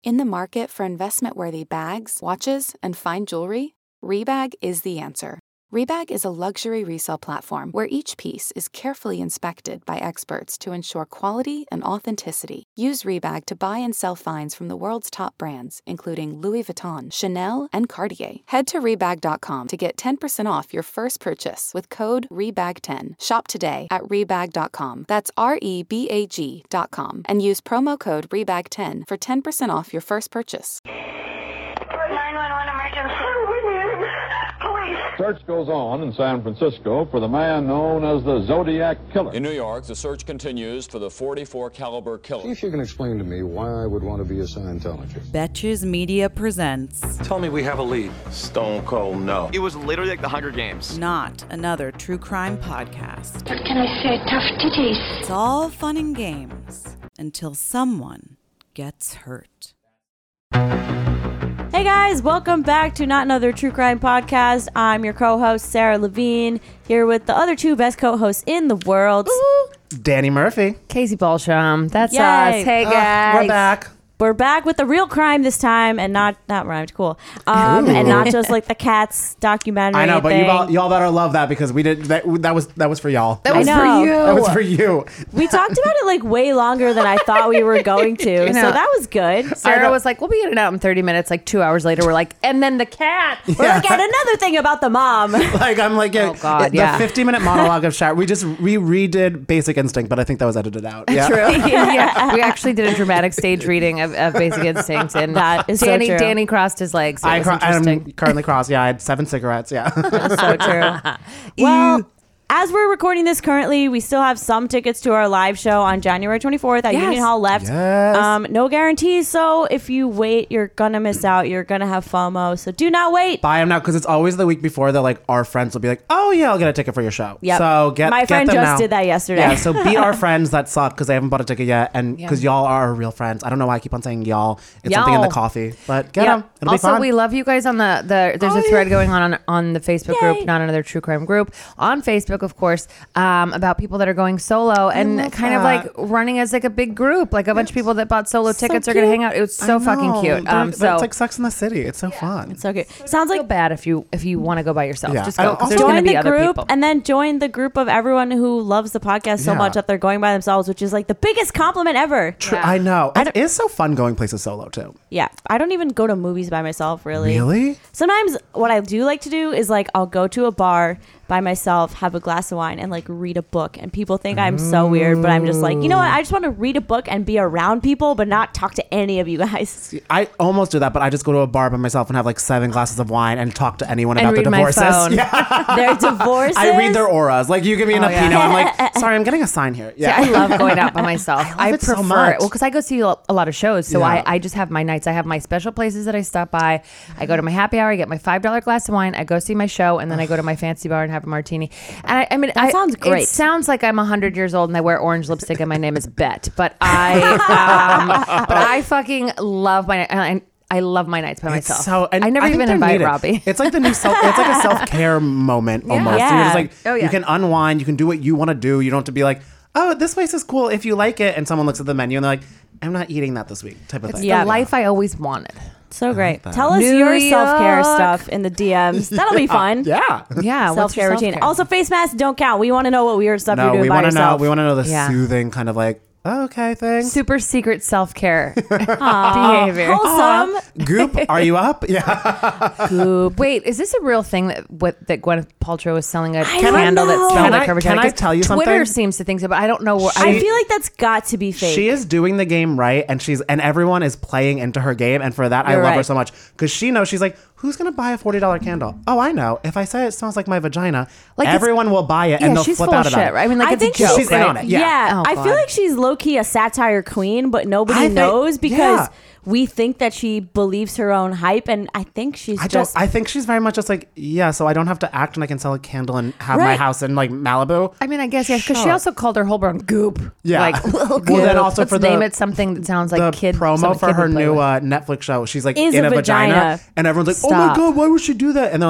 In the market for investment-worthy bags, watches, and fine jewelry, Rebag is the answer. Rebag is a luxury resale platform where each piece is carefully inspected by experts to ensure quality and authenticity. Use Rebag to buy and sell finds from the world's top brands, including Louis Vuitton, Chanel, and Cartier. Head to Rebag.com to get 10% off your first purchase with code REBAG10. Shop today at Rebag.com. That's REBAG.com. And use promo code REBAG10 for 10% off your first purchase. 911 emergency. Search goes on in San Francisco for the man known as the Zodiac Killer. In New York, the search continues for the .44 caliber killer. See if you can explain to me why I would want to be a Scientologist. Betches Media presents. Tell me we have a lead. Stone cold no. It was literally like the Hunger Games. Not another true crime podcast. What can I say? Tough titties. It's all fun and games until someone gets hurt. Hey guys, welcome back to Not Another True Crime Podcast. I'm your co-host, Sarah Levine, here with the other two best co-hosts in the world. Danny Murphy. Casey Balsham. That's Yay. us. Hey guys. We're back. We're back with the real crime this time, and not rhymed, cool. And not just like the Cats documentary. I know, but thing. y'all better love that because we did that was for y'all. That was I for know. you. That was for you. We talked about it like way longer than I thought we were going to, so that was good. Sarah was like, we'll be in and out in 30 minutes. Like 2 hours later, we're like, and then the cat. We're like, and another thing about the mom. I'm like, Oh, God, the 50-minute monologue of Sharon. We redid Basic Instinct, but I think that was edited out. Yeah. True. Yeah. We actually did a dramatic stage reading of Basic Instinct. And That is Danny, so true. Danny crossed his legs. It was I'm interesting. currently crossed. Yeah, I had 7 cigarettes. Yeah. So true. Well, as we're recording this currently, we still have some tickets to our live show on January 24th at Union Hall left. Yes. No guarantees. So if you wait, you're going to miss out. You're going to have FOMO. So do not wait. Buy them now because it's always the week before that like our friends will be like, oh yeah, I'll get a ticket for your show. Yep. So My friend them just now. did that yesterday. Yeah. So beat our friends that suck because they haven't bought a ticket yet, and because y'all are our real friends. I don't know why I keep on saying y'all. It's something in the coffee, but get them. It'll Also, be fun. we love you guys on there's a thread going on the Facebook group, Not Another True Crime group on Facebook, of course, about people that are going solo and kind of like running as like a big group, like a bunch of people that bought solo tickets are going to hang out. It was so fucking cute. But So it's like Sex in the City. It's so fun. It's so good. Sounds like feel bad if you want to go by yourself. Yeah. Just go because there's join going to be the other group people. and then join the group of everyone who loves the podcast so Yeah. much that they're going by themselves, which is like the biggest compliment ever. I know. It is so fun going places solo too. Yeah. I don't even go to movies by myself, really. Really? Sometimes what I do like to do is like I'll go to a bar by myself, have a glass of wine, and like read a book. And people think I'm so weird, but I'm just like, you know what? I just want to read a book and be around people, but not talk to any of you guys. I almost do that, but I just go to a bar by myself and have like 7 glasses of wine and talk to anyone And about their read my divorces. phone. Yeah. Their divorces. I read their auras. Like you give me enough Pinot, I'm like, sorry, I'm getting a sign here. Yeah, I love going out by myself. I love it prefer so much. it. Well, because I go see a lot of shows, so Yeah. I just have my nights. I have my special places that I stop by. I go to my happy hour, I get my $5 glass of wine, I go see my show, and then I go to my fancy bar and have a martini. And I mean, That sounds great. It sounds like I'm 100 years old and I wear orange lipstick and my name is Bet, but I fucking love I love my nights by myself. So, and I never think even they're invite needed. Robbie. It's like the new it's like a self-care moment almost. Yeah. You're just like, Oh, yeah. you can unwind, you can do what you want to do. You don't have to be like, oh, this place is cool if you like it. And someone looks at the menu and they're like, I'm not eating that this week type of thing. The life I always wanted. So great. that. Tell us New your self-care York. stuff in the DMs. That'll be fun. Yeah. Yeah. what's your Self-care routine. self-care? Also, face masks don't count. We want to know what weird stuff you're No, doing we by want to know. yourself. We want to know the Yeah. soothing kind of like, oh, okay thing. Super secret self-care behavior. Wholesome. Goop, are you up? Yeah. Goop. Wait, is this a real thing that Gwyneth Paltrow is selling a don't candle that know. smells Can like I- her vagina? can I 'Cause tell you Twitter something? seems to think so, but I don't know where. I feel like that's got to be fake. She is doing the game right, and everyone is playing into her game, and for that I You're love her right. so much because she knows. She's like, who's gonna buy a $40 candle? Oh, I know. If I say it smells like my vagina, Like, everyone will buy it, yeah, and they'll she's flip full out of about shit, it. right? I mean, like, I it's think a joke, she's in right? on it. Yeah. Oh, I God. feel like she's low-key a satire queen, but nobody I think- knows because yeah. we think that she believes her own hype, and I think she's I think she's very much just like, yeah, so I don't have to act and I can sell a candle and have my Right. house in like Malibu. I mean, I guess, yeah, because she Sure. also called her whole brand Goop. Yeah. Like, Well, Goop. then also Let's for the- name it something that sounds like the kid. promo something for kid her would play new with. Netflix show, she's like Is in a a vagina, vagina. and everyone's like, oh my Stop. God, why would she do that? And they're like,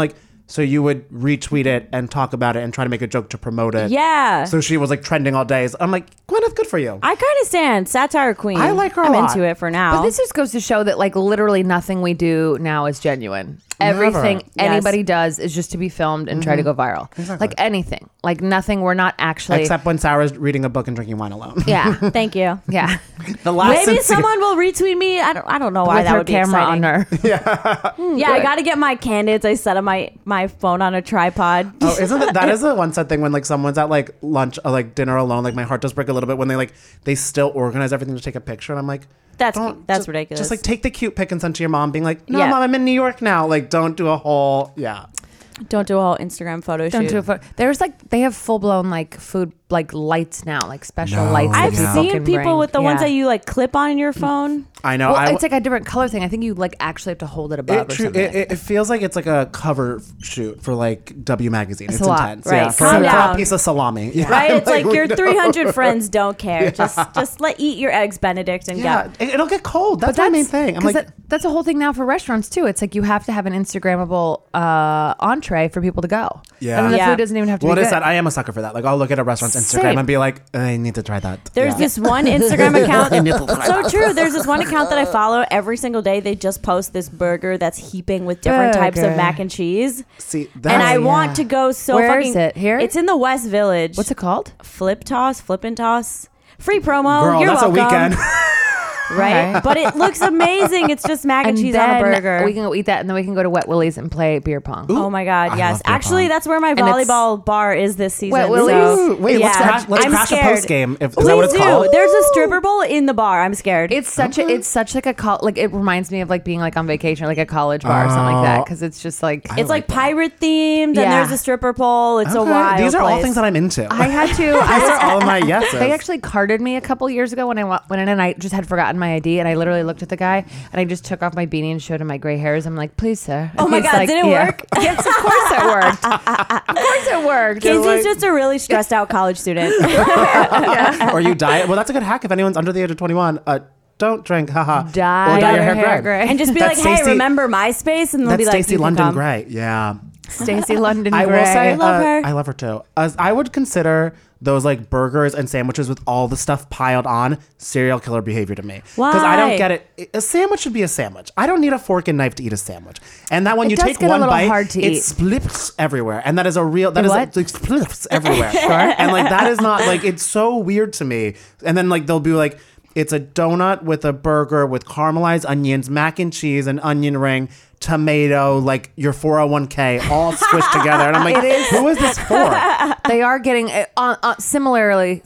So you would retweet it and talk about it and try to make a joke to promote it. Yeah. So she was like trending all day. I'm like, Gwyneth, good for you. I kind of stand satire queen. I like her a I'm lot. into it for now. But this just goes to show that like literally nothing we do now is genuine. Everything anybody does is just to be filmed and try to go viral. Exactly. Like anything. Like nothing. We're not actually. Except when Sarah's reading a book and drinking wine alone. Yeah. Thank you. Yeah. The last Maybe sincere- someone will retweet me. I don't know why With that her would be camera exciting. on her. Yeah, I got to get my candids. I set up my phone on a tripod. Oh, isn't that is the one sad thing when like someone's at like lunch or like dinner alone? Like my heart does break a little bit when they still organize everything to take a picture, and I'm like, That's just, ridiculous. Just like take the cute pic and send to your mom, being like, no, Yeah. mom, I'm in New York now. Like, don't do a whole Don't do a whole Instagram photo Don't shoot. do a photo. There's like they have full blown like food like lights now, like special No. lights. that I've people seen can people bring. with the ones Yeah. that you like clip on your phone. I know. Well, it's like a different color thing. I think you like actually have to hold it above or something. It feels like it's like a cover shoot for like W Magazine. It's a lot. intense. Right. Yeah, for, Calm for a down. piece of salami. Yeah. Right? It's like we your don't- 300 friends don't care. Just eat your eggs Benedict and Yeah, go. it'll get cold. That's my main thing. I'm like, that's a whole thing now for restaurants too. It's like you have to have an Instagrammable entree for people to go. Yeah. And the Yeah. food doesn't even have to what be is good. that? I am a sucker for that. Like, I'll look at a restaurant's Instagram Same. and be like, I need to try that. There's Yeah. this one Instagram account. I need to try So that. true. There's this one account that I follow every single day. They just post this burger that's heaping with different types of Burger. mac and cheese. See, And I that's- want to go so Where fucking. is it? Here? It's in the West Village. What's it called? Flip and toss. Free promo. Girl, You're that's welcome. a weekend. Right? Okay. But it looks amazing. It's just mac and cheese on a then burger. we can go eat that, and then we can go to Wet Willie's and play beer pong. Oh my God, I yes. love beer Actually, pong. that's where my And it's- volleyball bar is this season. Wet Willie's? So, Wait, let's yeah. crash I'm a scared. post game. Is that Please what it's do. called? There's a stripper bowl in the bar. I'm scared. It's such like a like it reminds me of like being like on vacation, or like a college bar or something like that, because it's just like It's like pirate themed, and Yeah. there's a stripper pole. It's a Okay, wild these are all place. things that I'm into. I had to. These are all my yeses. They actually carded me a couple years ago when I went in and I just had forgotten my ID, and I literally looked at the guy and I just took off my beanie and showed him my gray hairs. I'm like, please, sir. Oh And my he's God, like, did it yeah. work? Yes, of course it worked. Of course it worked. Casey's just a really stressed out college student. Or you dye it. Well, that's a good hack if anyone's under the age of 21. Don't drink, haha. Dye or dye your your hair hair gray. gray. And just be That's like, hey, Stacey- remember MySpace? And they'll That's be like, Stacey you can London come. Gray. Yeah. Stacey London I Gray. will say, I love her. I love her too. I would consider those like burgers and sandwiches with all the stuff piled on serial killer behavior to me. Because I don't Why? get it. A sandwich should be a sandwich. I don't need a fork and knife to eat a sandwich. And that when It you does take get a one little bite, hard to it eat. splits everywhere. And that is a real, that It is what? like splits everywhere. And like that is not like, it's so weird to me. And then like they'll be like, it's a donut with a burger with caramelized onions, mac and cheese, an onion ring, tomato, like your 401k all squished together. And I'm like, who is this for? They are getting similarly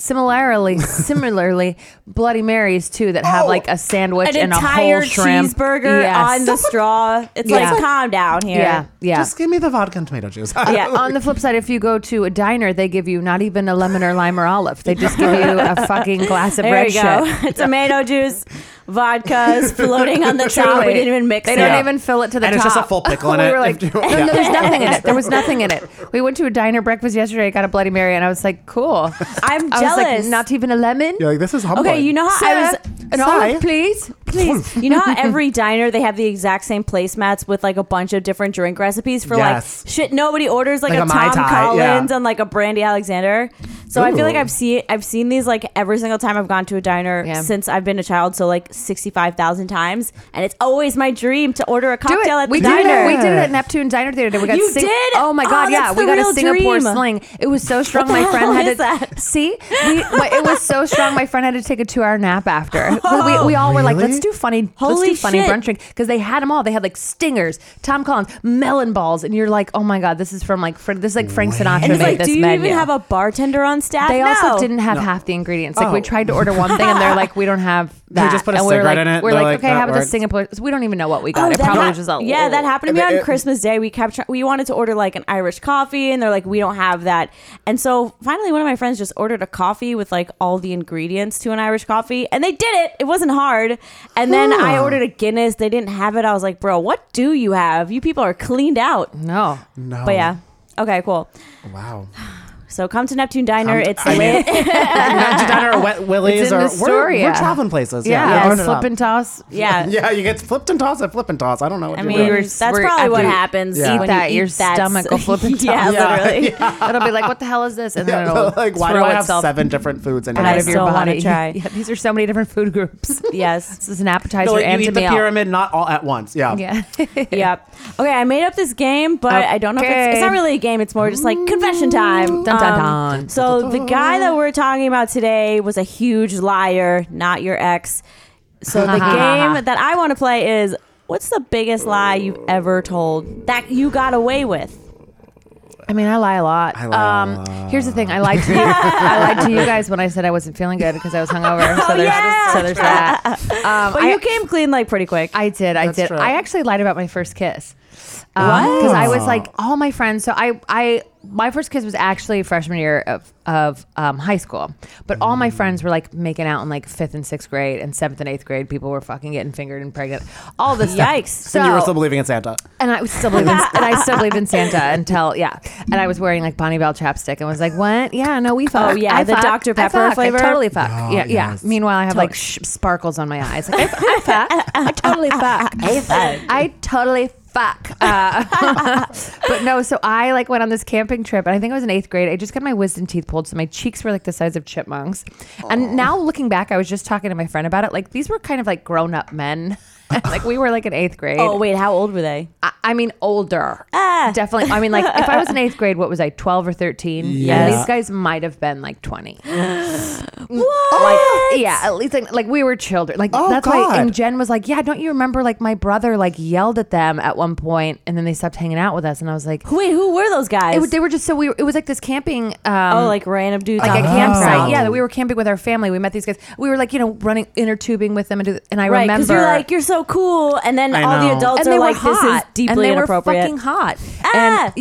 Bloody Marys too that have like a sandwich An and a entire whole shrimp cheesburger Yes. on the straw. It's Yeah. like, calm down here. Yeah, yeah. Just give me the vodka and tomato juice. Yeah. On the flip side, if you go to a diner, they give you not even a lemon or lime or olive. They just give you a fucking glass of There red you go. shit. Tomato juice, vodka is floating on the top. We Truly. didn't even mix They it. don't even fill it to the And top. it's just a full pickle in we it. were like, If you- no, yeah. there's nothing in it. There was nothing in it. We went to a diner breakfast yesterday. I got a Bloody Mary, and I was like, cool. I'm I was like, jealous. not even a lemon. You're like, this is humbling. Okay, you know how I was. An olive, please. Please. You know how every diner they have the exact same placemats with like a bunch of different drink recipes for Yes. like shit nobody orders like Like a a Mai Tom Tai, Collins yeah. and like a Brandy Alexander. So I feel like Ooh. I've seen these like every single time I've gone to a diner Yeah. since I've been a child, so like 65,000 times, and it's always my dream to order a Do it. cocktail at the we diner. Did it. We did it at Neptune Diner the other day. We got You did? Oh my god, Oh, yeah. that's We the got a real Singapore dream. sling. It was so strong. What the My friend hell had is to that? see. It was so strong. My friend had to take a 2-hour nap after. We all were like, Really? let's do funny Holy funny shit. brunch drink, because they had them all. They had like Stingers, Tom Collins, melon balls, and you're like, oh my god, this is from like this is like Frank Sinatra And it's made like, this do you menu. even have a bartender on staff? They No. also didn't have half the ingredients. Like we Oh. tried to order one thing, and they're like, we don't have They that. just put a and we're cigarette like, in it. We're They're like, like, okay, that have it the works. Singapore. We don't even know what we got. Oh, It that probably hap- was just a yeah, that happened to me on it- Christmas Day. We wanted to order like an Irish coffee, and they're like, we don't have that. And so finally, one of my friends just ordered a coffee with like all the ingredients to an Irish coffee, and they did it. It wasn't hard. And then I ordered a Guinness. They didn't have it. I was like, bro, what do you have? You people are cleaned out. No. No. But yeah, okay, cool. Wow. So come to Neptune Diner. It's lit. Neptune Diner or Wet Willie's. It's in Or Astoria. we're traveling places. Yeah, We're flip and toss. Yeah. Yeah, you get flipped and toss at flip and toss. I don't know what I you're mean, doing. that's probably what happens. Yeah. When Eat that, you your eat that. stomach will flip and toss. Yeah, literally. It'll be like, what the hell is this? And then Yeah, it'll like, why do throw I have itself 7 different foods in out here? of your still wanna body? try. Yeah, these are so many different food groups. Yes. This is an appetizer No, like, and you a eat the meal. pyramid, not all at once. Yeah. Yeah. Yep. Okay, I made up this game, but I don't know if it's not really a game. It's more just like confession time. Dun, dun, dun. So the guy that we're talking about today was a huge liar, not your ex. So the game that I want to play is, what's the biggest lie you've ever told that you got away with? I mean, I lie a lot. I lie a lot. Here's the thing. I lied to you. I lied to you guys when I said I wasn't feeling good because I was hungover. So there's that. But you came clean like pretty quick. I did. True. I actually lied about my first kiss. What? Because I was like, all my friends. So my first kiss was actually freshman year of high school, but all my friends were like making out in like 5th and 6th grade, and 7th and 8th grade. People were fucking getting fingered and pregnant. All this Yikes! stuff. And you were still believing in Santa. And I was still believing, and I still believed in Santa until And I was wearing like Bonnie Bell chapstick and was like, "What? Yeah, no, we fuck. Oh, yeah, I the fuck. Dr. I Pepper fuck. flavor? I totally fuck. Oh, yeah. yes. Meanwhile, I have like sparkles on my eyes. Like I fuck. I totally fuck. I totally fuck. But no, so I like went on this camping trip, and I think I was in 8th grade. I just got my wisdom teeth pulled, so my cheeks were like the size of chipmunks. And now looking back, I was just talking to my friend about it. Like these were kind of like grown up men. Like we were like in 8th grade. Oh wait, how old were they? I mean, older. Definitely. I mean, like if I was in 8th grade, what was I, 12 or 13? Yeah. And these guys might have been like 20. What? Like, yeah, at least like we were children. Like that's why. God. And Jen was like, "Yeah, don't you remember? Like my brother like yelled at them at one point, and then they stopped hanging out with us." And I was like, Wait, who were those guys? They were just so it was like this camping. like random dudes. Like on a the campsite, campsite. yeah. That we were camping with our family. We met these guys. We were like, running inner tubing with them, and I Right, remember because you're like, you're so cool, and then I all the know. adults and are they were like, hot. this is deeply and they inappropriate. were fucking hot. Ah!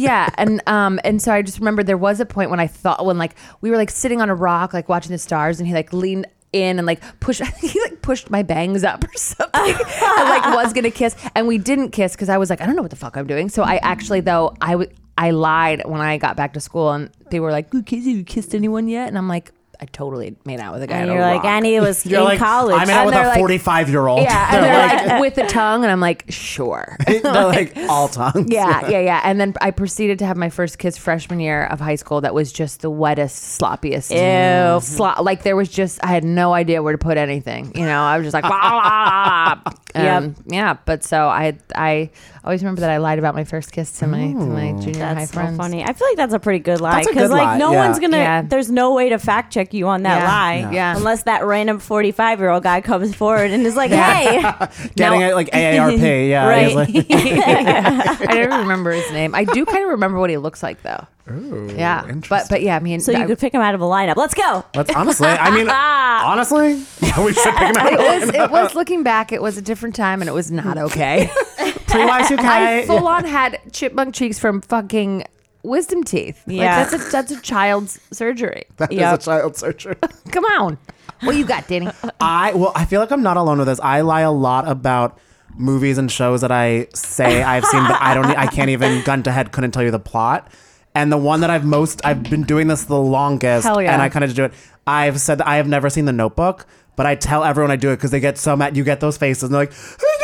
And so I just remember there was a point when like we were like sitting on a rock like watching the stars, and he like leaned in and like pushed my bangs up or something and like was gonna kiss, and we didn't kiss because I was like, I don't know what the fuck I'm doing. So I actually though I lied when I got back to school, and they were like, have you kissed anyone yet? And I'm like, I totally made out with a guy. And at a you're like, rock. Annie was You're in like, college. I made out And with they're a like- 45-year-old. Yeah, and they're like with the tongue, and I'm like, sure. They're like all tongues. Yeah. And then I proceeded to have my first kiss freshman year of high school. That was just the wettest, sloppiest. Ew. Like there was just, I had no idea where to put anything. I was just like, blah, blah, blah. Yeah. But so I always remember that I lied about my first kiss to my junior high That's so friends. funny. I feel like that's a pretty good lie That's a because good lie, like no yeah. one's gonna. Yeah. There's no way to fact check you on that Yeah. lie. Yeah. Unless that random 45-year-old guy comes forward and is like, hey. Getting No. it like AARP. Yeah. Right. He's like, I don't remember his name. I do kind of remember what he looks like though. Ooh, Yeah. interesting. But yeah, I mean, So you could pick him out of a lineup. Let's go. Let's honestly, I mean, honestly, yeah, we should pick him out. it was looking back, it was a different time, and it was not okay. Pre-Y2K. I full on had chipmunk cheeks from fucking wisdom teeth. Yeah. Like that's a child's surgery. That is a Yep. child surgery. Come on. What you got, Danny? I feel like I'm not alone with this. I lie a lot about movies and shows that I say I've seen, but I can't even gun to head couldn't tell you the plot. And the one that I've been doing this the longest, Hell yeah. and I kind of do it. I've said that I have never seen The Notebook, but I tell everyone I do it because they get so mad. You get those faces, and they're like,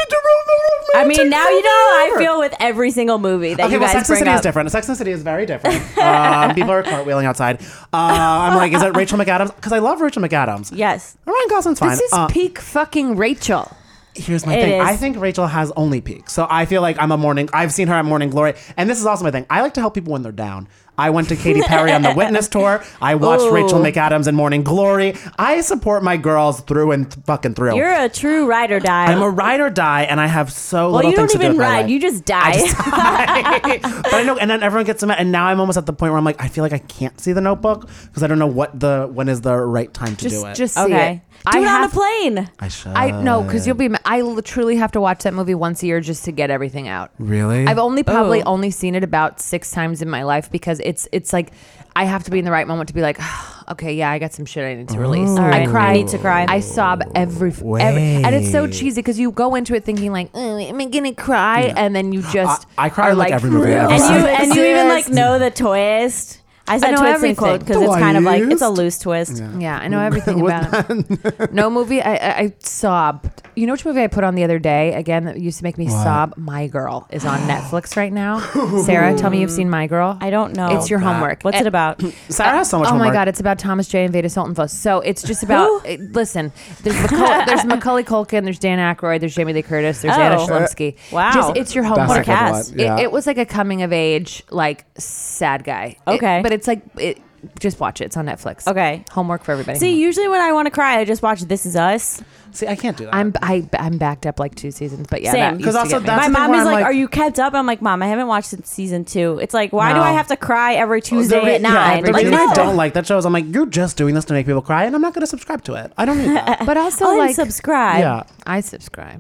I mean, now you know how I feel with every single movie that you guys Sex and bring City up. is different. Sex and the City is very different. People are cartwheeling outside. I'm like, is it Rachel McAdams? Because I love Rachel McAdams. Yes. Ryan Gosling's fine. This is peak fucking Rachel. Here's my It thing. is. I think Rachel has only peaks. So I feel like I've seen her at Morning Glory. And this is also my thing. I like to help people when they're down. I went to Katy Perry on the Witness tour. I watched Ooh. Rachel McAdams in Morning Glory. I support my girls through and fucking through. You're a true ride or die. I'm a ride or die, and I have so well, little you things don't to do even with my ride. life. You just die. But I know, and then everyone gets mad, and now I'm almost at the point where I'm like, I feel like I can't see The Notebook because I don't know when is the right time to do it. Just see Okay. it. Do it on a have- plane. I should. I know, because you'll be. I truly have to watch that movie once a year just to get everything out. Really? I've probably Ooh. only seen it about 6 times in my life because it's like I have to be in the right moment to be like, okay, yeah, I got some shit I need to release. All right, I cry. you need to cry. I sob every and it's so cheesy because you go into it thinking like, am I gonna cry? And then you just I cry are like every movie I've ever And seen. you even like know the twist. I said know twist and everything. quote because it's kind of like it's a loose twist. Yeah, I know everything about it. No movie. I sobbed. You know which movie I put on the other day? Again, that used to make me sob. My Girl is on Netflix right now. Sarah, tell me you've seen My Girl. I don't know. It's your homework. What's it about? Sarah has so much Oh homework. my God, it's about Thomas J. and Veda Sultanfuss. So it's just about, listen, there's Macaulay Culkin, there's Dan Aykroyd, there's Jamie Lee Curtis, there's Anna Shlumsky. Wow. Just, it's your homework. That's a good one. Yeah. It was like a coming of age, like sad guy. Okay. But it's like, just watch it. It's on Netflix. Okay. Homework for everybody. See, usually when I want to cry, I just watch This Is Us. See, I can't do that. I'm backed up like 2 seasons, but yeah, Same. that used 'Cause to also get me. that's My the thing mom where is I'm like, like- "Are you kept up?" I'm like, "Mom, I haven't watched since season 2." It's like, why do No. I have to cry every Tuesday at 9? The Like, reason I no. don't like that show is I'm like, you're just doing this to make people cry, and I'm not going to subscribe to it. I don't need that. But also I'll like subscribe. Yeah. I subscribe.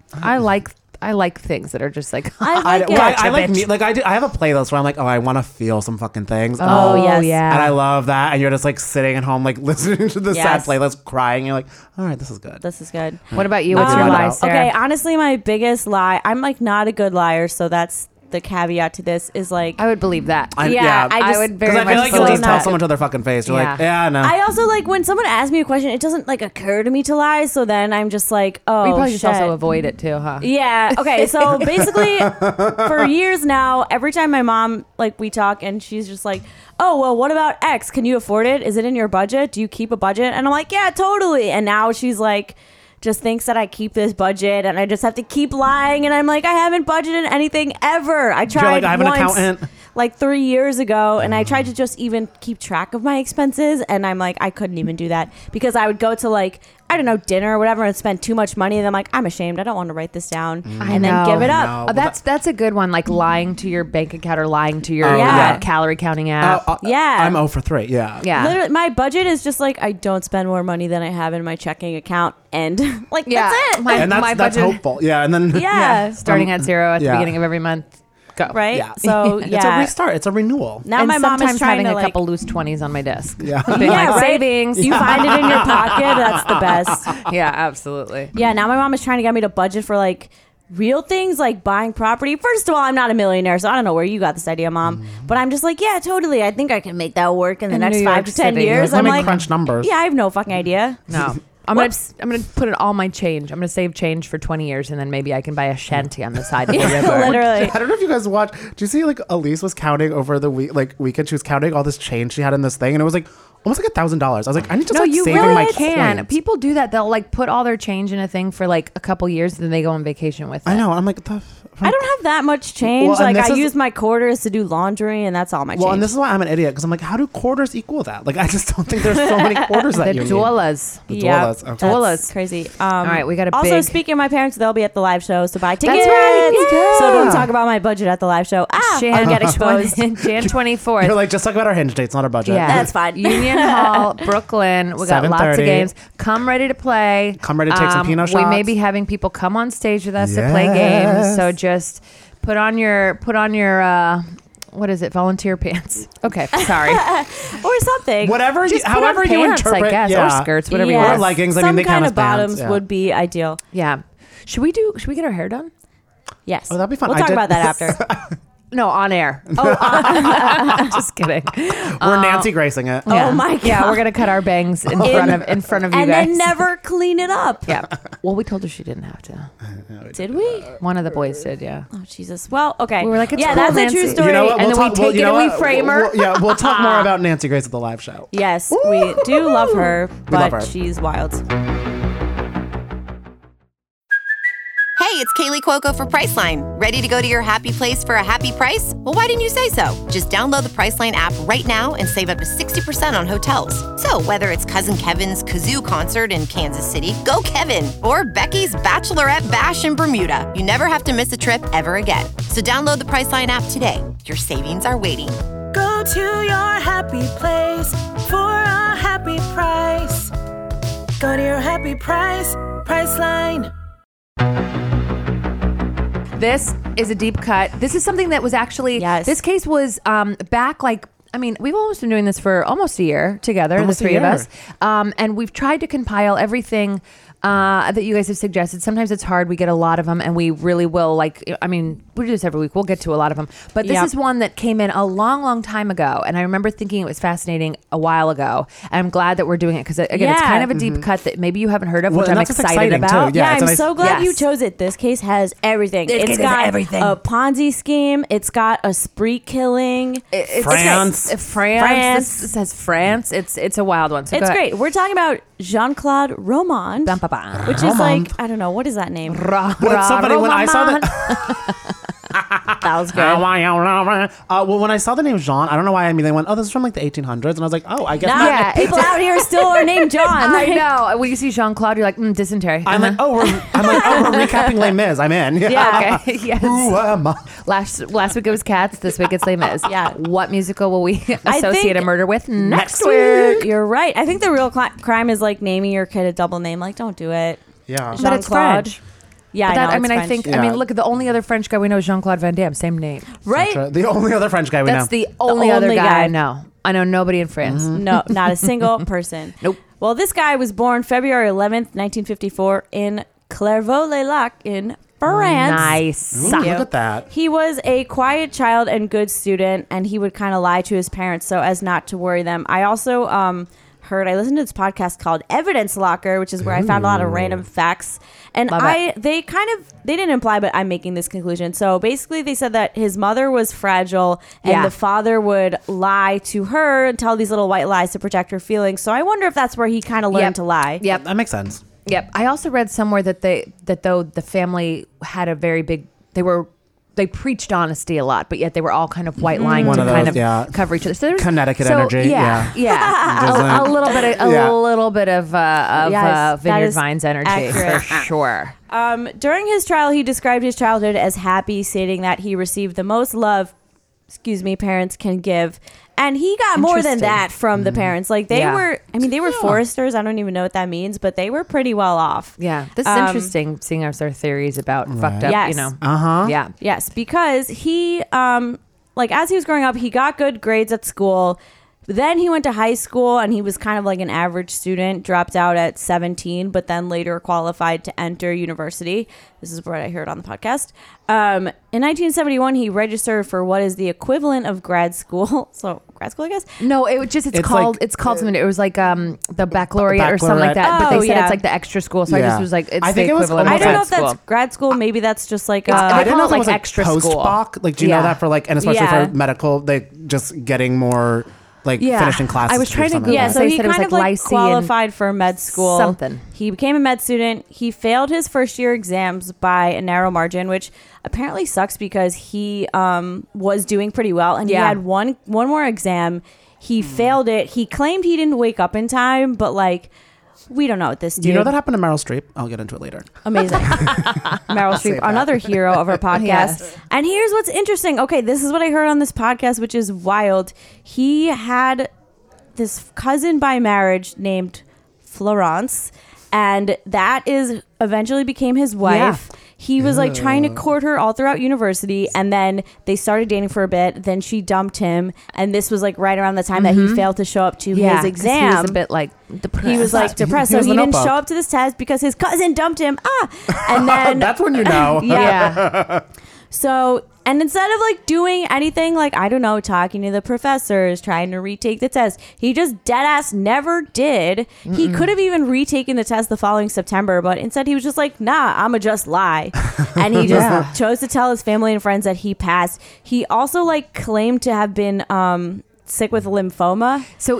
I like things that are just like I like it. I like me, like I have a playlist where I'm like, oh, I want to feel some fucking things. Oh, yes. yeah. And I love that. And you're just like sitting at home, like listening to the sad Yes. playlist, crying. You're like, all right, this is good. This is good. What about you? What's your Um, lie, Sarah? Okay, honestly, my biggest lie, I'm like not a good liar, so that's the caveat to this is like, I would believe that. I I would very Because I much feel like so you'll just tell not- someone to their fucking face. You're like, yeah, no. I also like when someone asks me a question, it doesn't like occur to me to lie, so then I'm just like, oh, We probably shit. just also avoid it too, huh? Yeah. Okay. So basically, for years now, every time my mom, like, we talk and she's just like, oh, well, what about X? Can you afford it? Is it in your budget? Do you keep a budget? And I'm like, yeah, totally. And now she's like, just thinks that I keep this budget and I just have to keep lying. And I'm like, I haven't budgeted anything ever. I tried like, I have an once, accountant. like 3 years ago, and I tried to just even keep track of my expenses, and I'm like, I couldn't even do that because I would go to like, I don't know, dinner or whatever and spend too much money, and I'm like, I'm ashamed. I don't want to write this down, and then give it up. Oh, that's a good one. Like lying to your bank account or lying to your Yeah. calorie counting app. Yeah. I'm 0 for 3. Yeah. Yeah. Literally, my budget is just like I don't spend more money than I have in my checking account, and like Yeah. that's it. And that's budget- hopeful. Yeah. And then Yeah. Starting at 0 at the yeah. beginning of every month. Go. Right. Yeah. So It's a yeah. restart. It's a renewal. Now And my mom sometimes is trying having to a like, couple loose 20s on my desk. Yeah. Being yeah, like, right? savings. You find it in your pocket. That's the best. Yeah, absolutely. Yeah. Now my mom is trying to get me to budget for like real things like buying property. First of all, I'm not a millionaire, so I don't know where you got this idea, Mom. But I'm just like, yeah, totally. I think I can make that work in the In next New 5 York to 10 City. years. Let I'm me like, crunch numbers. yeah, I have no fucking idea. No. I'm gonna put in all my change. I'm gonna save change for 20 years, and then maybe I can buy a shanty on the side of the river. Literally. I don't know if you guys watched. Do you see like Elise was counting over the weekend? She was counting all this change she had in this thing, and it was like almost like $1,000. I was like, I need to start you saving really my can. coins. People do that. They'll like put all their change in a thing for like a couple years, then they go on vacation with it. I know. I'm like, I don't have that much change. Well, and like this I is- use my quarters to do laundry, and that's all my change. well, and this is why I'm an idiot because I'm like, how do quarters equal that? Like, I just don't think there's so many quarters that The you need. doulas. The yeah, doulas, okay. that's Doulas. crazy. All right, we got a also big- speaking of my parents, they'll be at the live show, so buy tickets. right, yeah. So don't talk about my budget at the live show. I'll get exposed. Jan 24th. You're like, just talk about our hinge dates, not our budget. Yeah, That's fine. Union Hall, Brooklyn. We got lots of 7:30. games. Come ready to play. Come ready to take some Pinot We may shots. be having people come on stage with us to play games. So just put on your what is it? Volunteer pants. Okay, sorry. or something. Whatever, Just put however on you pants, interpret, I guess, yeah. or skirts, whatever you Yes. want. Or leggings. I Some mean, they kind count of as pants, bottoms yeah. would be ideal. Yeah. Should we get our hair done? Yes. Oh, that'd be fun. We'll I talk did- about that after. No, on air. Just kidding. We're Nancy Gracing it. Oh my God. Yeah, we're gonna cut our bangs in front of you and guys. then never clean it up. Yeah. Well, we told her she didn't have to. Did we? One of the boys did. Yeah. Oh Jesus. Well, okay. We were like, it's yeah, cool, that's Nancy. a true You story. You know what? And then we take it and we frame her. We'll talk more about Nancy Grace at the live show. Yes, we do love her, love but her. she's wild. Hey, it's Kaylee Cuoco for Priceline. Ready to go to your happy place for a happy price? Well, why didn't you say so? Just download the Priceline app right now and save up to 60% on hotels. So whether it's Cousin Kevin's Kazoo Concert in Kansas City, go Kevin, or Becky's Bachelorette Bash in Bermuda, you never have to miss a trip ever again. So download the Priceline app today. Your savings are waiting. Go to your happy place for a happy price. Go to your happy price, Priceline. This is a deep cut. This is something that was actually, this case was back like, I mean, we've almost been doing this for almost a year together, Almost the a three of year. us. And we've tried to compile everything that you guys have suggested. Sometimes it's hard. We get a lot of them, and we really will. Like, I mean, we do this every week. We'll get to a lot of them, but this is one that came in a long, long time ago, and I remember thinking it was fascinating a while ago. And I'm glad that we're doing it because again, it's kind of a deep cut that maybe you haven't heard of, which I'm excited about. Too. I'm so glad you chose it. This case has everything. It's got everything. A Ponzi scheme. It's got a spree killing. France. This says France. It's a wild one. So it's great. We're talking about Jean-Claude Romand, which is like, I don't know, what is that name? Well, it's so funny when I saw that. That was good. Well, when I saw the name Jean, I don't know why I immediately went, this is from like the 1800s. And I was like, I guess not. People out here still are named John. I know. When you see Jean-Claude, you're like, dysentery. I'm like, we're recapping Les Mis. I'm in. Yeah, okay. Yes. Who am I? Last week it was Cats. This week it's Les Mis. Yeah. What musical will we associate a murder with next week? You're right. I think the real crime is like naming your kid a double name. Like, don't do it. Yeah. But it's French. Yeah, I mean, look at the only other French guy we know is Jean-Claude Van Damme. Same name. Right? The only other French guy we know. That's the only other guy I know. I know nobody in France. No, not a single person. Nope. Well, this guy was born February 11th, 1954 in Clairvaux-les-Lacs in France. Nice. Ooh, look at that. He was a quiet child and good student, and he would kind of lie to his parents so as not to worry them. I also I listened to this podcast called Evidence Locker, which is where I found a lot of random facts. And they didn't imply, but I'm making this conclusion. So basically they said that his mother was fragile and the father would lie to her and tell these little white lies to protect her feelings. So I wonder if that's where he kind of learned to lie. Yep. That makes sense. Yep. I also read somewhere that though the family had a very big, they preached honesty a lot, but yet they were all kind of white lying to cover each other. So Connecticut energy. Yeah. a little bit of Vineyard Vines energy for sure. During his trial, he described his childhood as happy, stating that he received the most love, parents can give. And he got more than that from the parents. Like they were foresters. I don't even know what that means, but they were pretty well off. Yeah. This is interesting seeing our theories about fucked up, Yeah. Yes, because he, as he was growing up, he got good grades at school. Then he went to high school and he was kind of like an average student, dropped out at 17, but then later qualified to enter university. This is what I heard on the podcast. In 1971, he registered for what is the equivalent of grad school. So grad school, I guess? No, it's called something. It was like the baccalaureate or something like that. But they said it's like the extra school. So I just was like, it's the equivalent of grad school. I don't know if that's grad school. Maybe that's just like I didn't know if it was like extra post-bac. Like, do you know that for like, and especially for medical, they just getting more... finishing classes. I was trying to Google. So he kind of like qualified for med school. Something. He became a med student. He failed his first year exams by a narrow margin, which apparently sucks because he was doing pretty well, and he had one more exam. He failed it. He claimed he didn't wake up in time, but we don't know what this dude. Do you know that happened to Meryl Streep? I'll get into it later. Amazing. Meryl Streep, another hero of our podcast. Yes. And here's what's interesting. Okay, this is what I heard on this podcast, which is wild. He had this cousin by marriage named Florence, and that eventually became his wife. Yeah. He was trying to court her all throughout university, and then they started dating for a bit. Then she dumped him, and this was right around the time that he failed to show up to his exam. He was a bit depressed. He was depressed, so he didn't show up to this test because his cousin dumped him. And then that's when you know. Yeah. So, and instead of doing anything I don't know, talking to the professors, trying to retake the test, he just dead ass never did. He could have even retaken the test the following September, but instead he was just nah, I'ma just lie. And he just chose to tell his family and friends that he passed. He also claimed to have been sick with lymphoma. So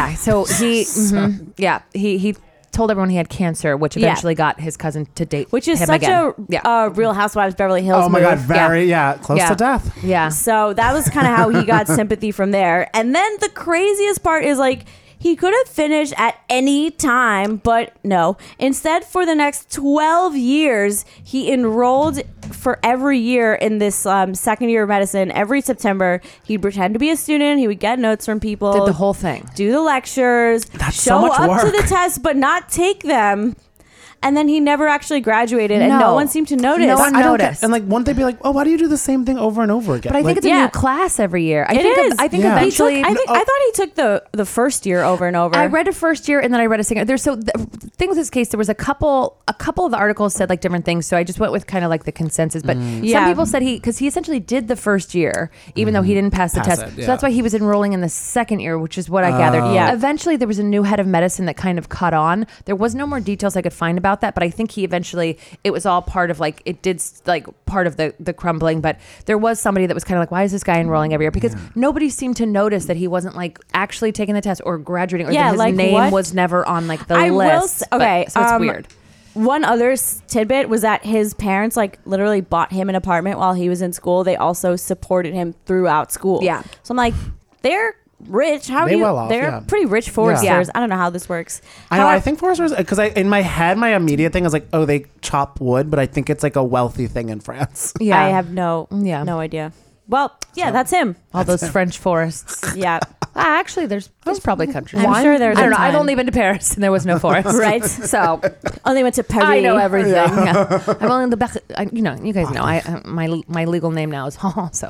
he told everyone he had cancer, which eventually got his cousin to date which is him such again. a Real Housewives Beverly Hills oh my move. God, close to death. Yeah. So that was kind of how he got sympathy from there. And then the craziest part is he could have finished at any time, but no. Instead, for the next 12 years, he enrolled for every year in this second year of medicine. Every September, he'd pretend to be a student. He would get notes from people. Did the whole thing. Do the lectures. That's show so much up work. to the test, but not take them. and then he never actually graduated, and no one seemed to notice. No one I don't noticed. get, and like, wouldn't they be like, oh, why do you do the same thing over and over again? But I think it's a new class every year. I think Yeah. eventually. I thought he took the first year over and over. I read a first year and then I read a second. There's the thing with this case. There was a couple of the articles said like different things. So I just went with kind of like the consensus. But some people said because he essentially did the first year, even though he didn't pass the test. So that's why he was enrolling in the second year, which is what I gathered. Yeah. Eventually, there was a new head of medicine that kind of caught on. There was no more details I could find about that, but I think it was all part of like it did like part of the crumbling. But there was somebody that was kind of like, why is this guy enrolling every year? Because nobody seemed to notice that he wasn't like actually taking the test or graduating, or that his like, name was never on like the list. Okay, so it's weird. One other tidbit was that his parents like literally bought him an apartment while he was in school. They also supported him throughout school. Yeah. So I'm like, they're rich. How do you? well off, they're yeah. pretty rich foresters. Yeah. I don't know how this works. I know. I think foresters, because in my head, my immediate thing is like, oh, they chop wood, but I think it's like a wealthy thing in France. Yeah. I have no idea. Well, yeah, that's him. All those French forests. Yeah. Actually, there's probably countries. I'm sure there's I don't a know. I've ton. only been to Paris and there was no forest. Right. So Only went to Paris. I know everything. Yeah. I'm only in the back. You guys know. My legal name now is so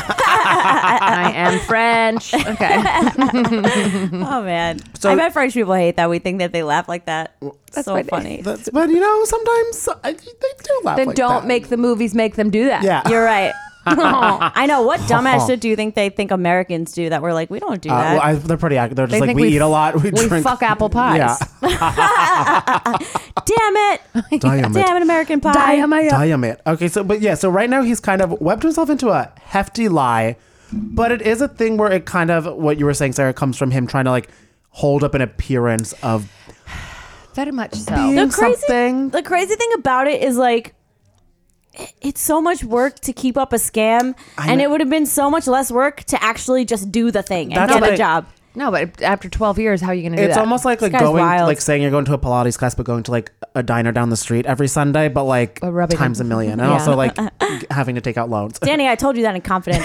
I am French. Okay. Oh man. I bet French people hate that. We think that they laugh like that. That's so funny. But sometimes they do laugh Then like don't that. make the movies make them do that. Yeah. You're right. I know. What dumbass shit do you think they think Americans do that we're like, we don't do that? Well, they're pretty active. They're just They like, think we eat a lot. We drink. fuck apple pies. Yeah. Damn it. Damn Damn it, American Pie. Damn it. Okay, so right now he's kind of webbed himself into a hefty lie, but it is a thing where it kind of, what you were saying, Sarah, comes from him trying to like hold up an appearance of Very much so. being something. The crazy thing about it is like, it's so much work to keep up a scam, and it would have been so much less work to actually just do the thing and get a job. No, but after 12 years, how are you going to do that? It's almost like guy's going, wild. like saying you're going to a Pilates class, but going to like a diner down the street every Sunday, but like rubbing times a million, and Yeah. also like having to take out loans. Danny, I told you that in confidence.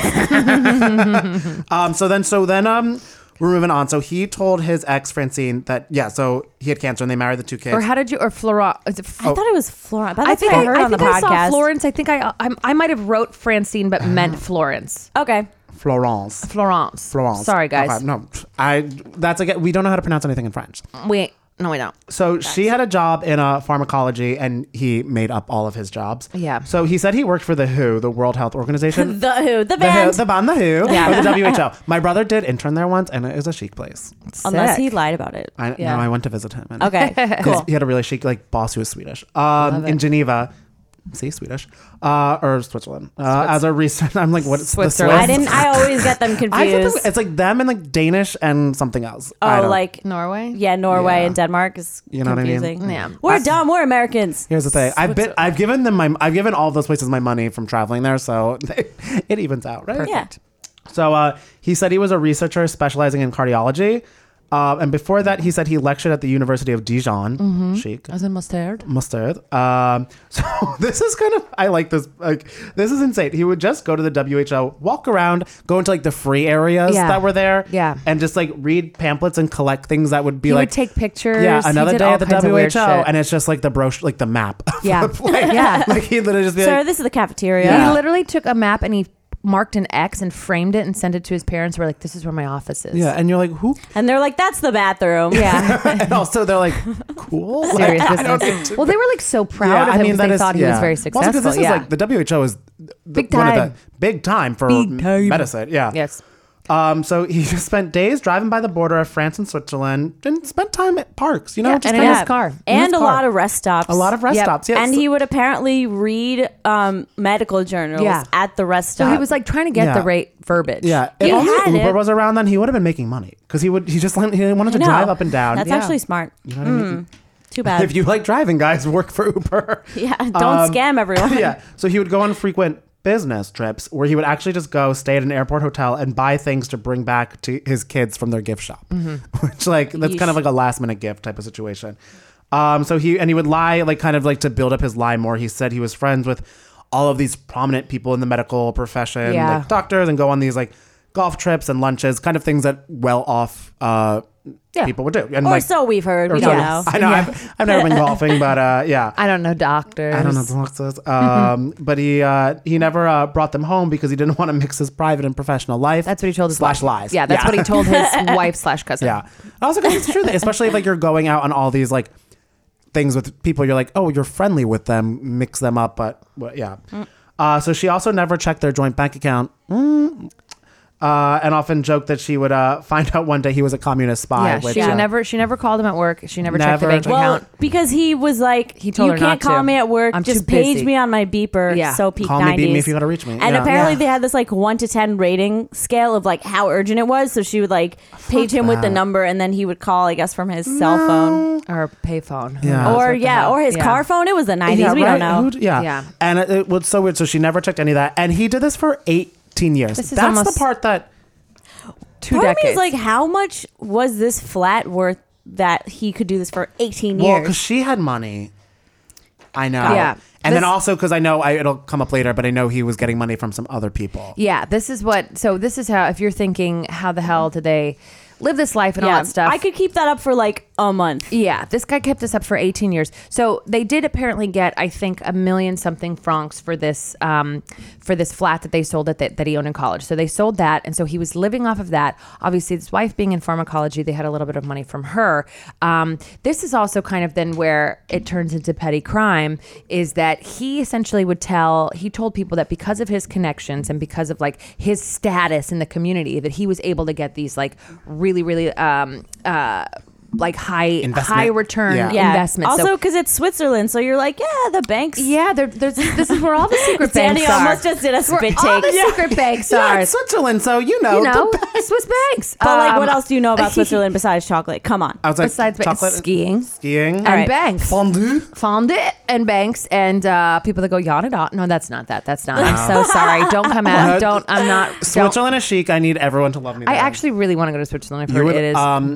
So then we're moving on. So he told his ex Francine that so he had cancer and they married the two kids. Or how did you, or Flora? Is it I thought it was Florence, but I that's think what I heard on the I saw podcast. Florence. I think I might have wrote Francine, but meant Florence. Okay. Florence. Sorry, guys. Okay, no, that's again. We don't know how to pronounce anything in French. No, we don't. So she had a job in pharmacology, and he made up all of his jobs. Yeah. So he said he worked for the WHO, the World Health Organization. The Who, the band. The WHO, or the WHO. My brother did intern there once, and it is a chic place. Unless he lied about it. No, I went to visit him. And Okay, cool. He had a really chic boss who was Swedish. In Geneva. See, Swedish or Switzerland. As a recent, I'm like, what's the Swiss? I always get them confused. It's like them and like Danish and something else. Oh, like Norway? Yeah, Norway and Denmark is confusing. What I mean? Yeah. We're dumb. We're Americans. Here's the thing. I've given all those places my money from traveling there, so it evens out, right? Perfect. So he said he was a researcher specializing in cardiology. And before that, he said he lectured at the University of Dijon. Chic. As in mustard. So this is I like this. Like, this is insane. He would just go to the WHO, walk around, go into like the free areas that were there. Yeah. And just like read pamphlets and collect things that would be He like. would take pictures. Yeah, He another did day all at the kinds of weird WHO. shit. And it's just like the brochure, like the map. Yeah. Yeah. Like he literally just be Sir, like, this is the cafeteria. Yeah. He literally took a map and he marked an X and framed it and sent it to his parents. We're like, this is where my office is. yeah. And you're like, who? And they're like, that's the bathroom. Yeah. And also they're like, cool. Serious Like, I don't business. need to- Well, they were like so proud of him because they thought he was very successful. Also, because this is like the WHO is Big one of time. the big time for Big time. medicine. Yeah. Yes. So he just spent days driving by the border of France and Switzerland and spent time at parks, just and in kind of- his car. And a lot of rest stops. A lot of rest stops, yes. And he would apparently read medical journals at the rest stop. So he was like trying to get Yeah. the right verbiage. Yeah. He If only had Uber it. was around then, he would have been making money because he wanted to No, drive up and down. That's Yeah. actually smart. You know what I mean? Too bad. If you like driving, guys, work for Uber. Yeah, don't scam everyone. Yeah. So he would go on frequent business trips where he would actually just go stay at an airport hotel and buy things to bring back to his kids from their gift shop, which that's kind of like a last minute gift type of situation. So he would lie, to build up his lie more. He said he was friends with all of these prominent people in the medical profession, Yeah. like doctors, and go on these like golf trips and lunches, kind of things that well-off people would do. And or so we've heard. We don't know. I know. I've never been golfing, but yeah. I don't know doctors. I don't know doctors. But he never brought them home because he didn't want to mix his private and professional life. That's what he told his / lies. Yeah, that's what he told his wife / cousin. Yeah. Also, because it's true, especially if like you're going out on all these like things with people, you're like, oh, you're friendly with them, mix them up, but yeah. So she also never checked their joint bank account. And often joked that she would find out one day he was a communist spy. Yeah, she never called him at work. She never checked the bank account. Because he was like, he told you her can't not call to. me at work. I'm just too busy. page me on my beeper. Yeah. So peak Call 90s. me, beat me if you got to reach me. And apparently they had this like 1 to 10 rating scale of like how urgent it was. So she would like page him with the number, and then he would call, I guess, from his cell phone or payphone. Yeah. or his car phone. It was the 90s. Yeah, we right? don't know. Yeah. And it was so weird. So she never checked any of that. And he did this for 18 years. This is That's almost the part that... 2 Part decades. of me is like, how much was this flat worth that he could do this for 18 Well, years? because she had money. I know. Yeah. And then also because I know it'll come up later, but I know he was getting money from some other people. Yeah, this is how, if you're thinking, how the hell did they live this life and all that stuff? I could keep that up for like a month. Yeah, this guy kept this up for 18 years. So they did apparently get, I think, 1 million something francs for this flat that they sold that he owned in college. So they sold that, and so he was living off of that. Obviously, his wife being in pharmacology, they had a little bit of money from her. This is also kind of then where it turns into petty crime, is that he essentially he told people that because of his connections and because of like his status in the community, that he was able to get these like really, really like high return investments. Also, because it's Switzerland, so you're like, yeah, the banks. Yeah, this is where all the secret banks Danny are. almost just did a spit take. All the secret banks are. It's Switzerland, so you know Swiss banks. But like, what else do you know about Switzerland besides chocolate? Come on. I was like, besides chocolate, skiing and banks, fondue and banks, and people that go yada. No, that's not that. That's not. I'm so sorry. Don't come at. I'm not. Switzerland is chic. I need everyone to love me. I actually really want to go to Switzerland. I've heard it is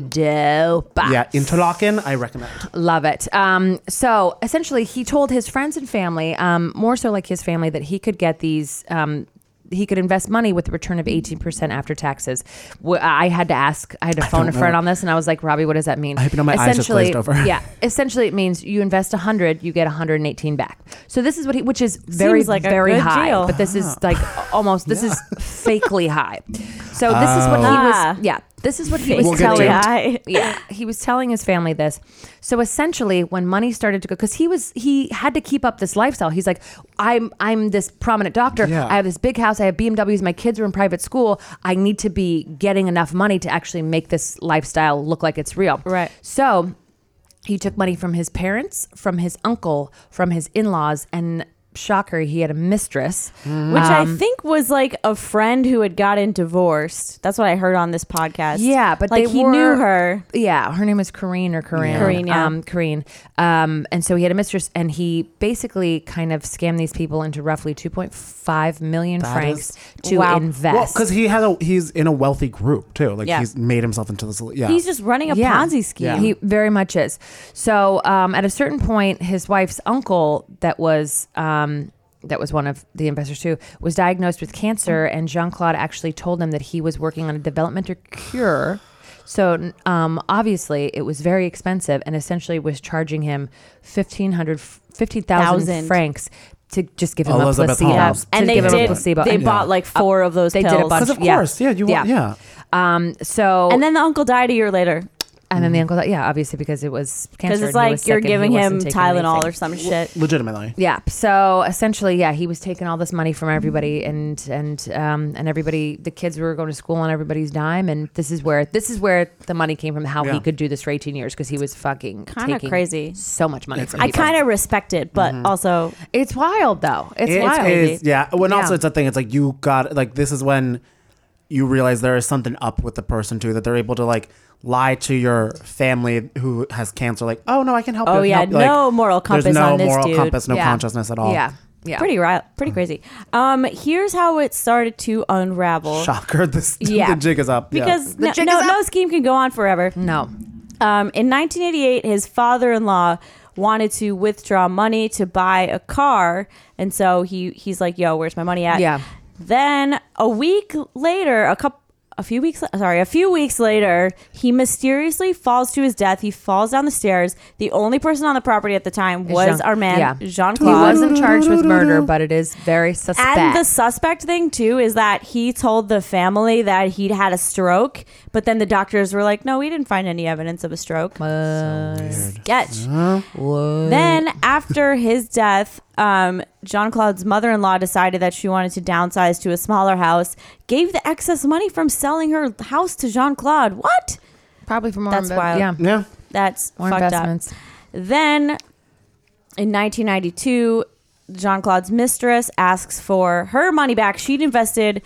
dope. Yeah, Interlaken, I recommend. Love it. So essentially, he told his friends and family, more so like his family, that he could get these. He could invest money with a return of 18% after taxes. I had to phone a friend on this, and I was like, Robbie, what does that mean? I hope my eyes just glazed over. Yeah, essentially it means you invest 100, you get 118 back. So this is which is very, like very high, deal. but this is like almost, this is fakely high. So this is what he was, this is what he was telling. Yeah, he was telling his family this. So essentially, when money started to go, because he had to keep up this lifestyle. He's like, I'm this prominent doctor. Yeah. I have this big house. I have BMWs. My kids are in private school. I need to be getting enough money to actually make this lifestyle look like it's real. Right. So he took money from his parents, from his uncle, from his in-laws, and shocker, he had a mistress, which I think was like a friend who had gotten divorced. That's what I heard on this podcast. Yeah, but like he knew her. Yeah, her name was Corinne. Corinne. And so he had a mistress, and he basically kind of scammed these people into roughly 2.5 million francs to invest. Well, because he's in a wealthy group too. Like he's made himself into this. Yeah, he's just running a Ponzi scheme. Yeah. He very much is. So at a certain point, his wife's uncle, that was one of the investors too, was diagnosed with cancer, and Jean-Claude actually told him that he was working on a developmental cure. So obviously it was very expensive, and essentially was charging him 50,000 francs to just give him a placebo. Yeah. And they bought like 4 of those pills. They did a bunch. Because of course, yeah. So and then the uncle died a year later. And then the uncle, obviously because it was cancer. Because it's like you're giving him Tylenol or some shit. Legitimately. Yeah. So essentially, he was taking all this money from everybody, and everybody, the kids were going to school on everybody's dime, and this is where the money came from. How he could do this for 18 years, because he was fucking kind of crazy. So much money from I people. kind of respect it, but also it's wild though. It's wild. Yeah. When also it's a thing. It's like you got this is when you realize there is something up with the person too, that they're able to like lie to your family who has cancer, like, oh no, I can help you. Oh yeah, no moral compass on this dude. There's no moral compass, no consciousness at all. Yeah. Pretty crazy. Here's how it started to unravel. Shocker, the jig is up. Because no scheme can go on forever. No. In 1988, his father-in-law wanted to withdraw money to buy a car, and so he's like, yo, where's my money at? Yeah. Then a week later, a few weeks later, he mysteriously falls to his death. He falls down the stairs. The only person on the property at the time was our man, Jean-Claude. He wasn't charged with murder, but it is very suspect. And the suspect thing, too, is that he told the family that he'd had a stroke, but then the doctors were like, no, we didn't find any evidence of a stroke. Sketch. Then, after his death, Jean-Claude's mother-in-law decided that she wanted to downsize to a smaller house, gave the excess money from selling her house to Jean-Claude. What? Probably for more. That's wild. Yeah. That's more fucked investments. Up. Then, in 1992, Jean-Claude's mistress asks for her money back. She'd invested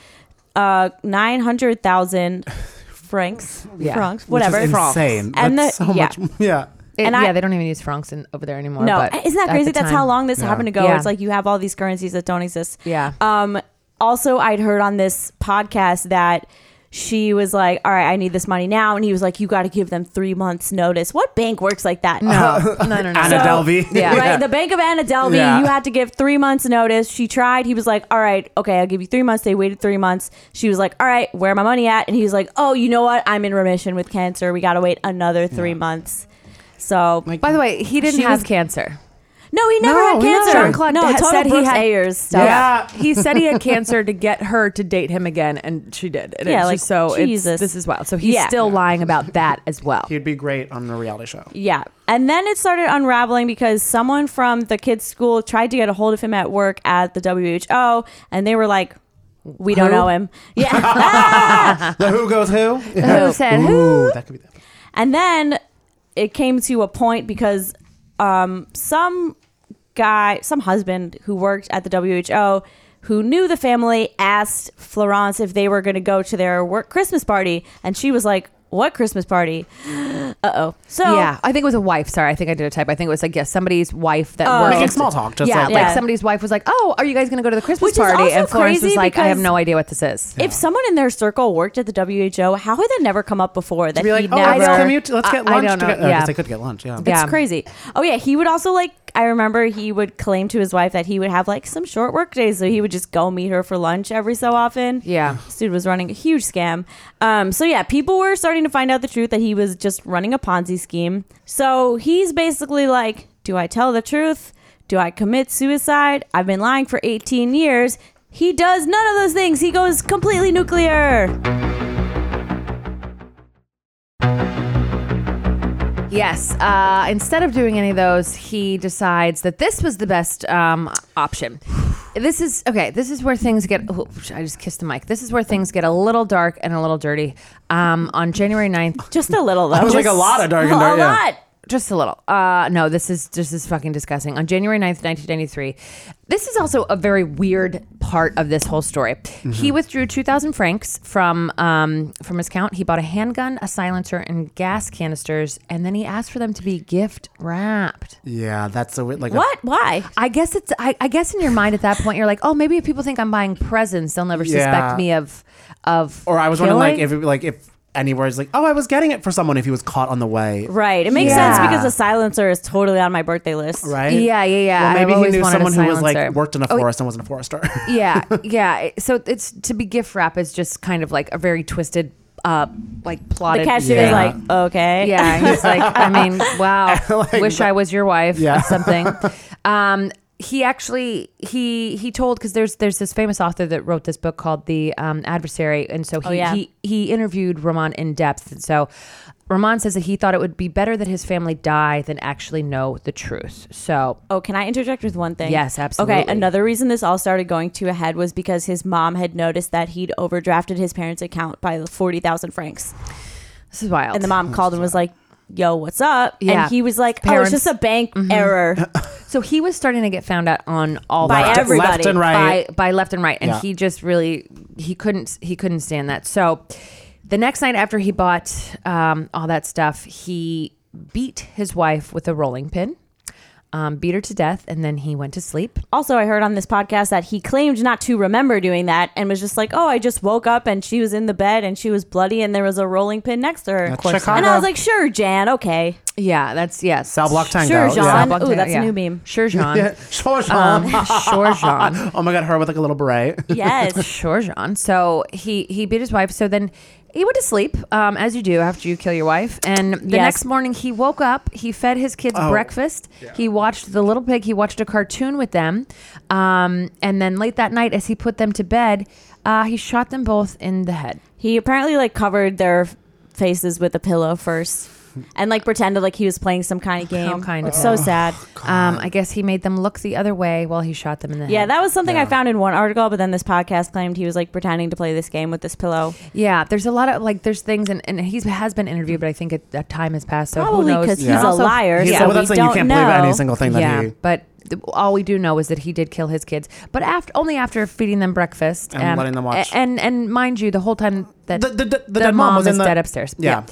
900,000 francs, whatever. Which is insane. And That's so much. Yeah. They don't even use francs over there anymore. No, but isn't that crazy? That's how long this happened to go. Yeah. It's like you have all these currencies that don't exist. Yeah. Also, I'd heard on this podcast that she was like, all right, I need this money now. And he was like, you got to give them 3 months notice. What bank works like that? No. Anna Delvey. Yeah. Right. The Bank of Anna Delvey, Yeah. you had to give 3 months notice. She tried. He was like, all right, okay, I'll give you 3 months. They waited 3 months. She was like, all right, where my money at? And he was like, oh, you know what? I'm in remission with cancer. We got to wait another 3 months. So, by the way, he didn't have cancer. No, he never had cancer. Jean-Claude total said Brooks he had Ayers stuff. Yeah, he said he had cancer to get her to date him again, and she did. And Yeah, it's like, just so Jesus. this is wild. So he's still lying about that as well. He'd be great on a reality show. Yeah. And then it started unraveling because someone from the kids' school tried to get a hold of him at work at the WHO, and they were like, we don't know him. Yeah. The who goes who? Who said who? That could be that. And then it came to a point because some husband who worked at the WHO who knew the family asked Florence if they were going to go to their work Christmas party. And she was like, what Christmas party? Uh-oh. So yeah, I think it was a wife. Sorry, I think I did a type. I think it was like, somebody's wife that worked. Making small talk. Just like somebody's wife was like, oh, are you guys going to go to the Christmas Which is party? also And Florence was crazy like, I have because no idea what this is. if someone in their circle worked at the WHO, how had that never come up before? That be like, he'd oh, never... let's commute. Let's get lunch I don't know. together. Yeah. Because they could get lunch. Yeah. It's crazy. Oh yeah, he would also I remember he would claim to his wife that he would have some short work days, so he would just go meet her for lunch every so often. Yeah. This dude was running a huge scam. So yeah, people were starting to find out the truth that he was just running a Ponzi scheme. So he's basically like, do I tell the truth? Do I commit suicide? I've been lying for 18 years. He does none of those things. He goes completely nuclear. Yes. Instead of doing any of those, he decides that this was the best option. This is where things get... Oh, I just kissed the mic. This is where things get a little dark and a little dirty. On January 9th... Just a little, though. It was like a lot of dark and dirty. A lot. Just a little. No, this is fucking disgusting. On January 9th, 1993, this is also a very weird part of this whole story. Mm-hmm. He withdrew 2,000 francs from his account. He bought a handgun, a silencer, and gas canisters, and then he asked for them to be gift wrapped. Yeah, that's a weird... What? Why? I guess it's... I guess in your mind at that point, you're like, oh, maybe if people think I'm buying presents, they'll never suspect me of Or I was wondering, if anywhere is like, oh, I was getting it for someone if he was caught on the way. Right. It makes sense because the silencer is totally on my birthday list. Right? Yeah. Well, maybe he knew someone who was silencer. worked in a forest and wasn't a forester. Yeah. So it's to be gift wrap is just kind of like a very twisted plotted. The cashier is like, okay. Yeah. He's like, I mean, wow. Wish I was your wife. Yeah. Something. He actually he told, because there's this famous author that wrote this book called The Adversary, and so he interviewed Roman in depth, and so Roman says that he thought it would be better that his family die than actually know the truth. So can I interject with one thing? Yes, absolutely. Okay, another reason this all started going to a head was because his mom had noticed that he'd overdrafted his parents' account by 40,000 francs. This is wild. And the mom called and was like, yo, what's up? Yeah. And he was like, Parents. it's just a bank error. So he was starting to get found out on all by levels. everybody. Left and right. By left and right. And he just really, he couldn't stand that. So the next night after he bought all that stuff, he beat his wife with a rolling pin. Beat her to death, and then he went to sleep. Also, I heard on this podcast that he claimed not to remember doing that and was just like, oh, I just woke up and she was in the bed and she was bloody and there was a rolling pin next to her. That's Chicago. And I was like, sure, Jan, okay. Yeah, that's, yes. Cell block tango. Sure, Jean. Yeah. Ooh, that's a new meme. Sure, Jean. Yeah. Sure, Jean. Sure, Jean. Oh my God, her with like a little beret. Yes. Sure, Jean. So he beat his wife. So then he went to sleep, as you do after you kill your wife. And the next morning he woke up, he fed his kids breakfast. Yeah. He watched The Little Pig. He watched a cartoon with them. And then late that night, as he put them to bed, he shot them both in the head. He apparently like covered their faces with a pillow first. And like pretended like he was playing some kind of game. How kind it's of so sad. I guess he made them look the other way while he shot them in the head. Yeah, that was something I found in one article, but then this podcast claimed he was like pretending to play this game with this pillow. Yeah, there's a lot of like there's things, and he has been interviewed, but I think that time has passed. So probably who knows? because he's a liar. So that's like you can't believe any single thing that he. But all we do know is that he did kill his kids, but only after feeding them breakfast and letting them watch. And mind you, the whole time that the dead mom was dead upstairs. Yeah.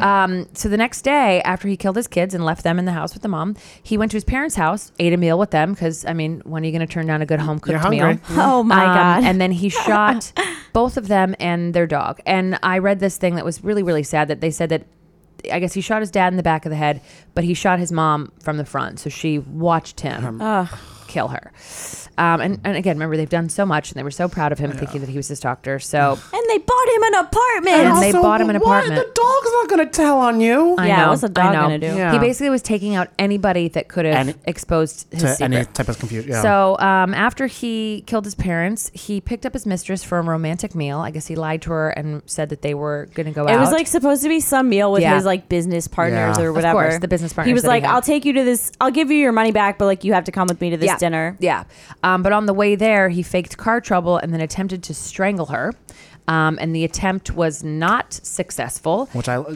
So the next day, after he killed his kids and left them in the house with the mom, he went to his parents' house, ate a meal with them because I mean, when are you going to turn down a good home cooked meal? Oh my god! And then he shot both of them and their dog. And I read this thing that was really, really sad. That they said that. I guess he shot his dad in the back of the head, but he shot his mom from the front. So she watched him kill her. And again, remember, they've done so much and they were so proud of him thinking that he was his doctor. So and they bought him an apartment. And they bought him an apartment. The dog's not going to tell on you. I know, what's the dog going to do? Yeah. He basically was taking out anybody that could have exposed his secret. Any type of confusion. Yeah. So after he killed his parents, he picked up his mistress for a romantic meal. I guess he lied to her and said that they were going to go out. It was like supposed to be some meal with his like business partners or whatever. Of course, the business partners. He was like, I'll take you to this, I'll give you your money back, but like you have to come with me to this dinner. Yeah. But on the way there, he faked car trouble and then attempted to strangle her. And the attempt was not successful. Which I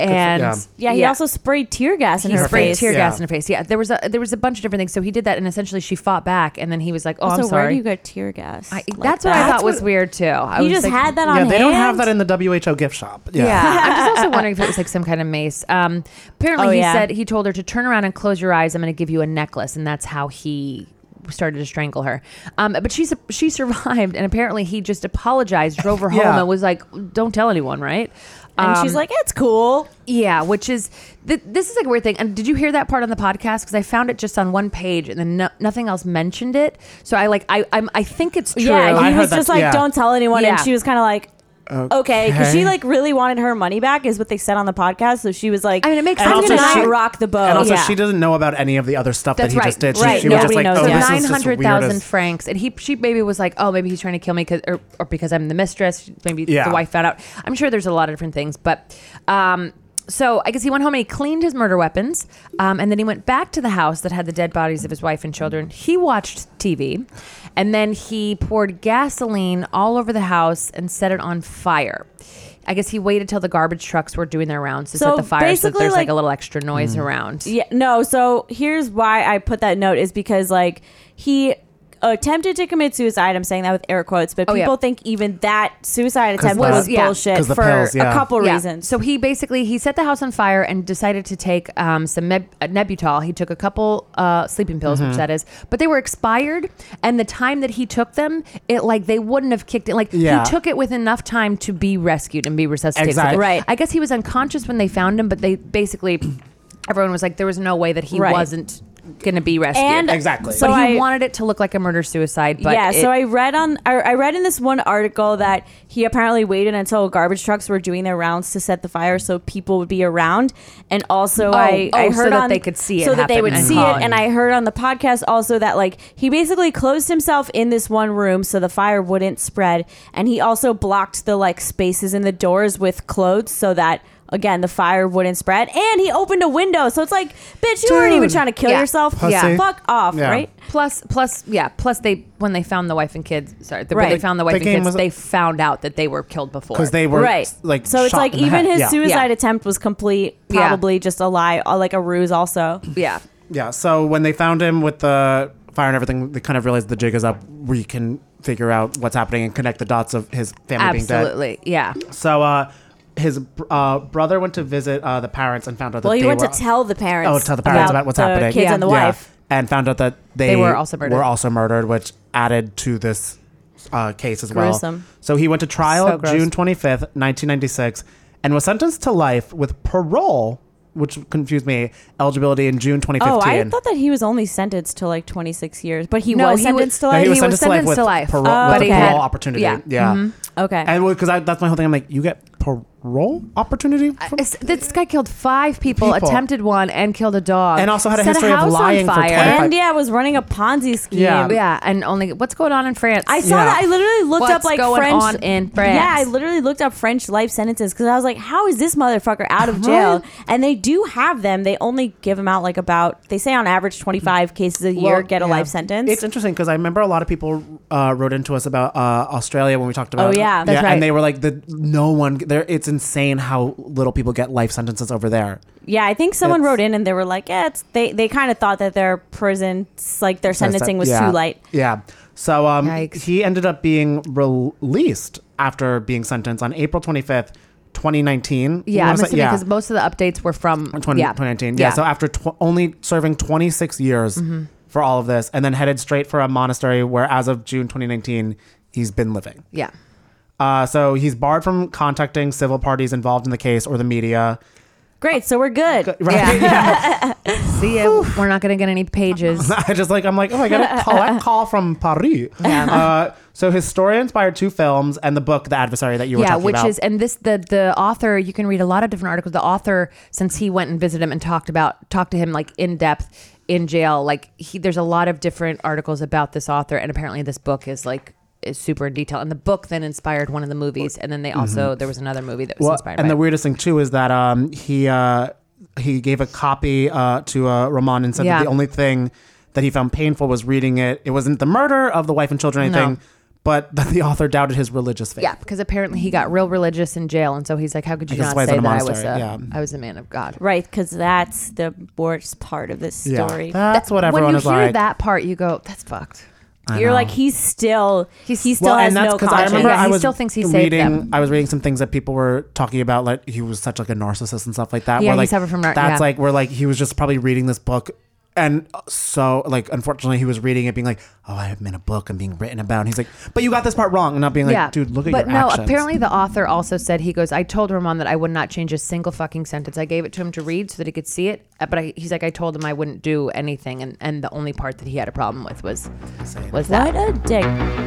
he also sprayed tear gas in her face. Tear gas in her face. Yeah, there was a bunch of different things. So he did that, and essentially she fought back, and then he was like, "Oh, I'm sorry." Where do you get tear gas? That's what I thought was weird too. You just had that on hand? Yeah, they don't have that in the WHO gift shop. Yeah. I'm just also wondering if it was like some kind of mace. Apparently, he said he told her to turn around and close your eyes. I'm going to give you a necklace, and that's how he started to strangle her. But she survived, and apparently he just apologized, drove her home, and was like, "Don't tell anyone," right? And she's like, "It's cool." Yeah, which is this is like a weird thing. And did you hear that part on the podcast? Because I found it just on one page, and then nothing else mentioned it. So I think it's true. Yeah, he was just like, "Don't tell anyone," and she was kind of like, okay, because she like really wanted her money back, is what they said on the podcast. So she was like, I mean, it makes I'm sense. gonna not rock the boat. And also, she doesn't know about any of the other stuff that he just did. Right. She was just like, knows oh, this is just 900,000 francs, and she maybe was like, oh, maybe he's trying to kill me or because I'm the mistress. Maybe the wife found out. I'm sure there's a lot of different things, but. So I guess he went home and he cleaned his murder weapons, and then he went back to the house that had the dead bodies of his wife and children. He watched TV, and then he poured gasoline all over the house and set it on fire. I guess he waited till the garbage trucks were doing their rounds to set the fire so that there's like a little extra noise around. Yeah, no, so here's why I put that note is because like he attempted to commit suicide. I'm saying that with air quotes, but people think even that suicide attempt was bullshit for pills, a couple reasons. So he set the house on fire and decided to take some Nebutol. He took a couple sleeping pills, which that is, but they were expired, and the time that he took them, they wouldn't have kicked it. He took it with enough time to be rescued and be resuscitated. Exactly. Right. I guess he was unconscious when they found him, but they basically everyone was like, there was no way that he wasn't gonna be rescued. And exactly. So he wanted it to look like a murder suicide. But so I read in this one article that he apparently waited until garbage trucks were doing their rounds to set the fire so people would be around, and also I heard so that they could see it, so that they would see it, and I heard on the podcast also that like he basically closed himself in this one room so the fire wouldn't spread, and he also blocked the like spaces in the doors with clothes so that. Again, the fire wouldn't spread, and he opened a window. So it's like, bitch, you weren't even trying to kill yourself. Pussy. Yeah, fuck off, right? Plus, they when they found the wife and kids, when they found the wife and kids, they found out that they were killed before because they were like. So it's like even his suicide attempt was complete, probably just a lie, like a ruse, also. Yeah. Yeah. So when they found him with the fire and everything, they kind of realized the jig is up. We can figure out what's happening and connect the dots of his family being dead. Absolutely. Yeah. So. His brother went to visit the parents and found out that he went to tell the parents. Tell the parents about what's happening. Kids and the wife. And found out that they were also murdered. Which added to this case as Gruesome. well. So he went to trial June 25th, 1996, and was sentenced to life with parole, which confused me, eligibility in June 2015. Oh, I thought that he was only sentenced to like 26 years, but he was sentenced to life? He was sentenced to life with parole opportunity. Yeah. Mm-hmm. Okay. And because that's my whole thing. I'm like, you get parole opportunity. This guy killed 5 people, attempted one, and killed a dog, and also had a Set history of house lying on for fire. 25 And was running a Ponzi scheme. Yeah, and only what's going on in France? I saw that. I literally looked up like going French on in France. Yeah, I literally looked up French life sentences because I was like, how is this motherfucker out of jail? And they do have them. They only give them out like they say on average 25 cases a year get a life sentence. It's interesting because I remember a lot of people wrote into us about Australia when we talked about. Oh yeah, that's right. And they were like, no one there. It's insane how little people get life sentences over there. Yeah, I think someone wrote in and they were like, yeah, they kind of thought that their prison, like their sentencing was too light. Yeah. So he ended up being released after being sentenced on April 25th, 2019. Yeah, I'm assuming because most of the updates were from 2019. Yeah. So after only serving 26 years for all of this, and then headed straight for a monastery where as of June 2019, he's been living. Yeah. So he's barred from contacting civil parties involved in the case or the media. Great, so we're good. Right? Yeah. See ya. We're not going to get any pages. I'm like, I got a collect call from Paris. Yeah. So his story inspired 2 films and the book, The Adversary, that you were talking about. Yeah, the author, you can read a lot of different articles. The author, since he went and visited him and talked to him like in depth in jail, like there's a lot of different articles about this author, and apparently this book is super in detail, and the book then inspired one of the movies, and then they also there was another movie that was inspired. And the weirdest thing too is that he gave a copy to Ramon and said that the only thing that he found painful was reading it. It wasn't the murder of the wife and children or anything, but that the author doubted his religious faith. Yeah, because apparently he got real religious in jail, and so he's like, how could you not say that I was a man of God? Right, because that's the worst part of this story. Yeah, that's what everyone is like. When you hear that part, you go, that's fucked. You're like, he still has no conscience. I remember he still thinks he saved them. I was reading some things that people were talking about, like he was such like a narcissist and stuff like that. Yeah, where, he suffered from that's like where like he was just probably reading this book. And so, like, unfortunately, he was reading it being like, oh, I have been a book I'm being written about. And he's like, but you got this part wrong. And not being like, dude, look at your actions. But no, apparently the author also said, he goes, I told Ramon that I would not change a single fucking sentence. I gave it to him to read so that he could see it. But he's like, I told him I wouldn't do anything. And the only part that he had a problem with was that. What a dick.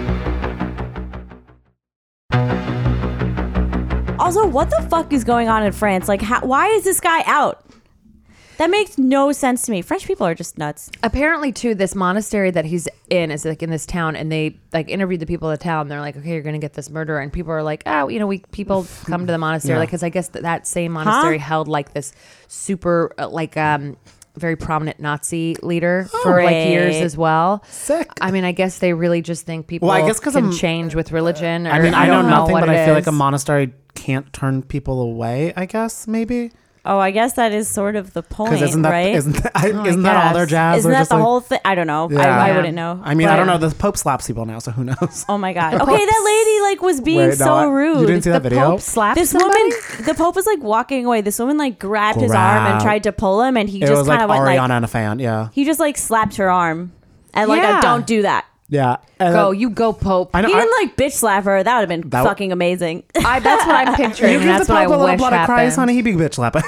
Also, what the fuck is going on in France? Like, why is this guy out? That makes no sense to me. French people are just nuts. Apparently, too, this monastery that he's in is like in this town, and they like interviewed the people of the town. They're like, okay, you're going to get this murderer. And people are like, oh, people come to the monastery. Like, because I guess that same monastery held like this super, very prominent Nazi leader for like years as well. Sick. I mean, I guess they really just think people can change with religion. I mean, I know nothing, but I feel like a monastery can't turn people away, I guess, maybe. Oh, I guess that is sort of the point, right? Isn't that all their jazz? Isn't that the whole thing? I don't know. Yeah. I wouldn't know. I mean, I don't know. The Pope slaps people now, so who knows? Oh my God. Okay, that lady was being rude. You didn't see that video? Pope slapped this somebody? woman. The Pope was walking away. This woman grabbed his arm and tried to pull him, and he just kind of went Ariana and a fan. Yeah. He just slapped her arm, and don't do that. Yeah. You go, Pope. He didn't bitch slap her. That would have been fucking amazing. That's what I'm picturing. You give that's the Pope what a I little wish blood of Christ, honey. He be bitch slapping.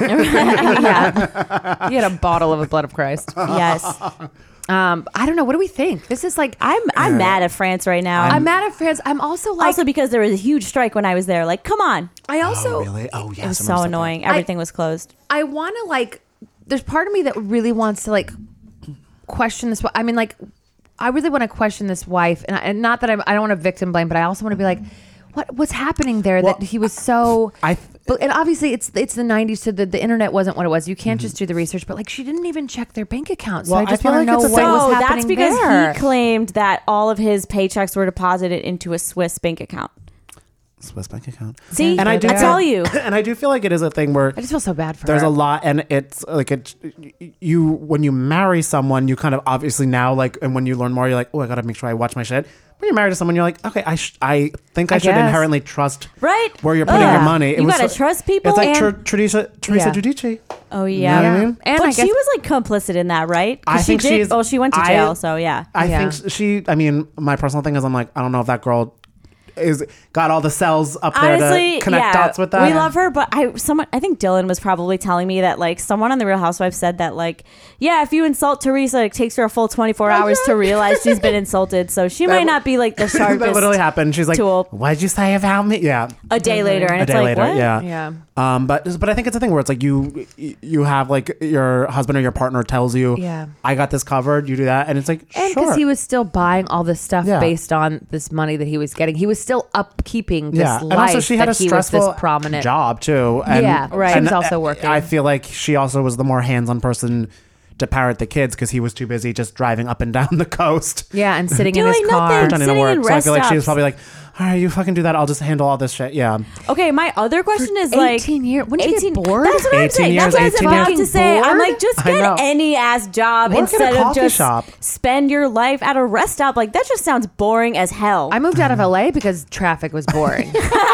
Yeah. He had a bottle of the blood of Christ. Yes. I don't know. What do we think? This is like I'm mad at France right now. I'm mad at France. I'm also because there was a huge strike when I was there. Come on. I also really? Oh yes. It was so annoying. Everything was closed. I want to there's part of me that really wants to question this. I mean I really want to question this wife, and not that I don't want to victim blame, but I also want to be like, what's happening there? That he was so. And obviously it's the 90s, so the internet wasn't what it was. You can't just do the research, but she didn't even check their bank account. So I just want to know what was happening there. That's because there. he claimed that all of his paychecks were deposited into a Swiss bank account. Swiss bank account. See, and I tell you, and I do feel like it is a thing where I just feel so bad for there's her. a lot, and it's you when you marry someone, you kind of obviously now and when you learn more, you're like, oh, I gotta make sure I watch my shit. When you're married to someone, you're like, okay, I think I should inherently trust where you're putting your money. You gotta trust people. It's like Teresa Giudice. Oh yeah, you know what I mean? And but she was complicit in that, right? I think she went to jail, so yeah. I think she. I mean, my personal thing is, I'm like, I don't know if that girl is got all the cells up Honestly, there to connect dots with that. We love her, but I think Dylan was probably telling me that like someone on the Real Housewives said that like, yeah, if you insult Teresa, it takes her a full 24 hours to realize she's been insulted. So she might not be like the sharpest. That literally happened. She's like, what'd you say about me? Yeah. A day later, and a it's day like, later, what? Yeah. But I think it's a thing where it's like you have like your husband or your partner tells you, I got this covered, you do that, and it's like, and because he was still buying all this stuff based on this money that he was getting, he was still upkeeping this life. And also she had a stressful prominent job too. And, She was also working. I feel like she also was the more hands-on person to parent the kids because he was too busy just driving up and down the coast. Yeah, and sitting in his car. Pretending to work. So I feel like she was probably like, all right, you fucking do that. I'll just handle all this shit. Yeah. Okay, my other question is 18 years. When did you get bored? That's what I'm saying. That's what I was about to say. I'm like, just I know. get any ass job Work instead at a of coffee just shop. spend your life at a rest stop. Like that just sounds boring as hell. I moved out of LA because traffic was boring.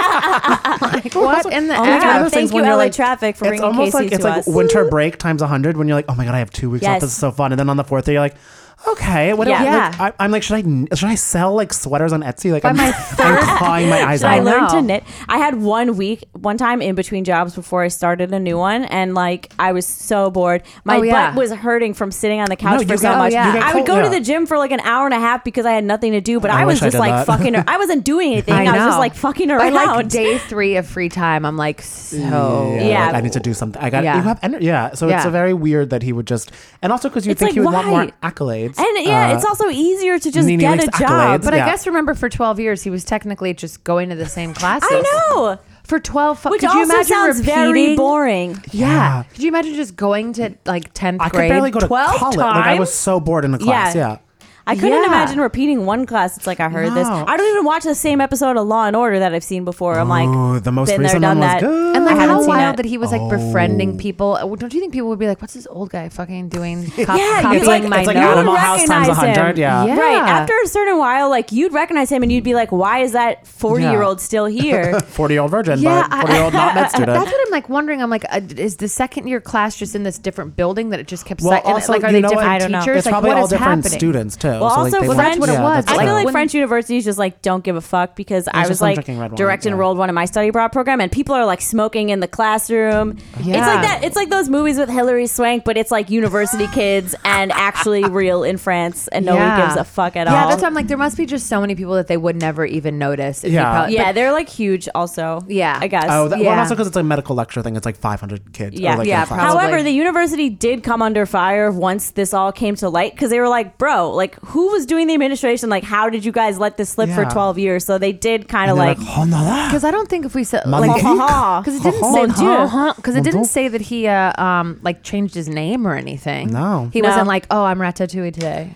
Like, what in the Oh my God, thank you, LA traffic, for bringing almost Casey like it's to like us. winter break times 100 when you're like, oh my God, I have 2 weeks off. Yes. This is so fun. And then on the 4th day, you're like, okay, what I'm like, should I sell like sweaters on Etsy? Like I'm crying my eyes out. I learned to knit. I had 1 week, one time in between jobs before I started a new one, and like I was so bored. My butt was hurting from sitting on the couch for so much. I would go to the gym for like an hour and a half because I had nothing to do, but I was just like fucking. I wasn't doing anything. I was just like fucking around. By like day 3 of free time, I'm like, like, I need to do something. I got you have energy. Yeah, so it's a very weird that he would just, and also because you think like, he would want more why? accolades. And it's also easier to just Nene get likes a job. accolades. But I guess remember for 12 years, he was technically just going to the same classes. I know. For 12, which could you also imagine sounds very repeating? boring. Yeah. Could you imagine just going to like 10th grade? I could barely go to 12 college. Like I times? was so bored in the class. Yeah. I couldn't imagine repeating one class. It's like I heard this. I don't even watch the same episode of Law and Order that I've seen before. I'm like, the most been there, recent done one was that. good. And like I haven't how seen wild it. that he was like befriending people. Don't you think people would be like, what's this old guy fucking doing? Copying it's like, my it's like notes? Animal House times 100. Yeah. Right. After a certain while, like you'd recognize him and you'd be like, why is that 40-year-old still here? 40-year-old virgin, but 40-year-old not med student. That's what I'm like wondering. I'm like, is the second year class just in this different building that it just kept also, like, are you they know what? different I don't know. teachers? It's like, probably what all is different happening? students too. Well, so, also like, that's what it was. I Like, feel like when- French universities just like don't give a fuck because I was just I'm like drinking red wine, direct enrolled one in my study abroad program and people are like smoking in the classroom. It's like that. It's like those movies with Hilary Swank, but it's like university kids and actually real in France and nobody gives a fuck at all. Yeah, that's why I'm like, there must be just so many people that they would never even notice. If they're like huge also. Yeah. I guess. Oh, well, also because it's a medical lecture thing. It's like 500 kids. Yeah, or like yeah, in class. probably. However, the university did come under fire once this all came to light because they were like, bro, like who was doing the administration? Like, how did you guys let this slip for 12 years? So they did kind of like, because I don't think if we said Magnifique. because it didn't say Mon because it didn't say that he like changed his name or anything. No. He wasn't like, oh, I'm Ratatouille today.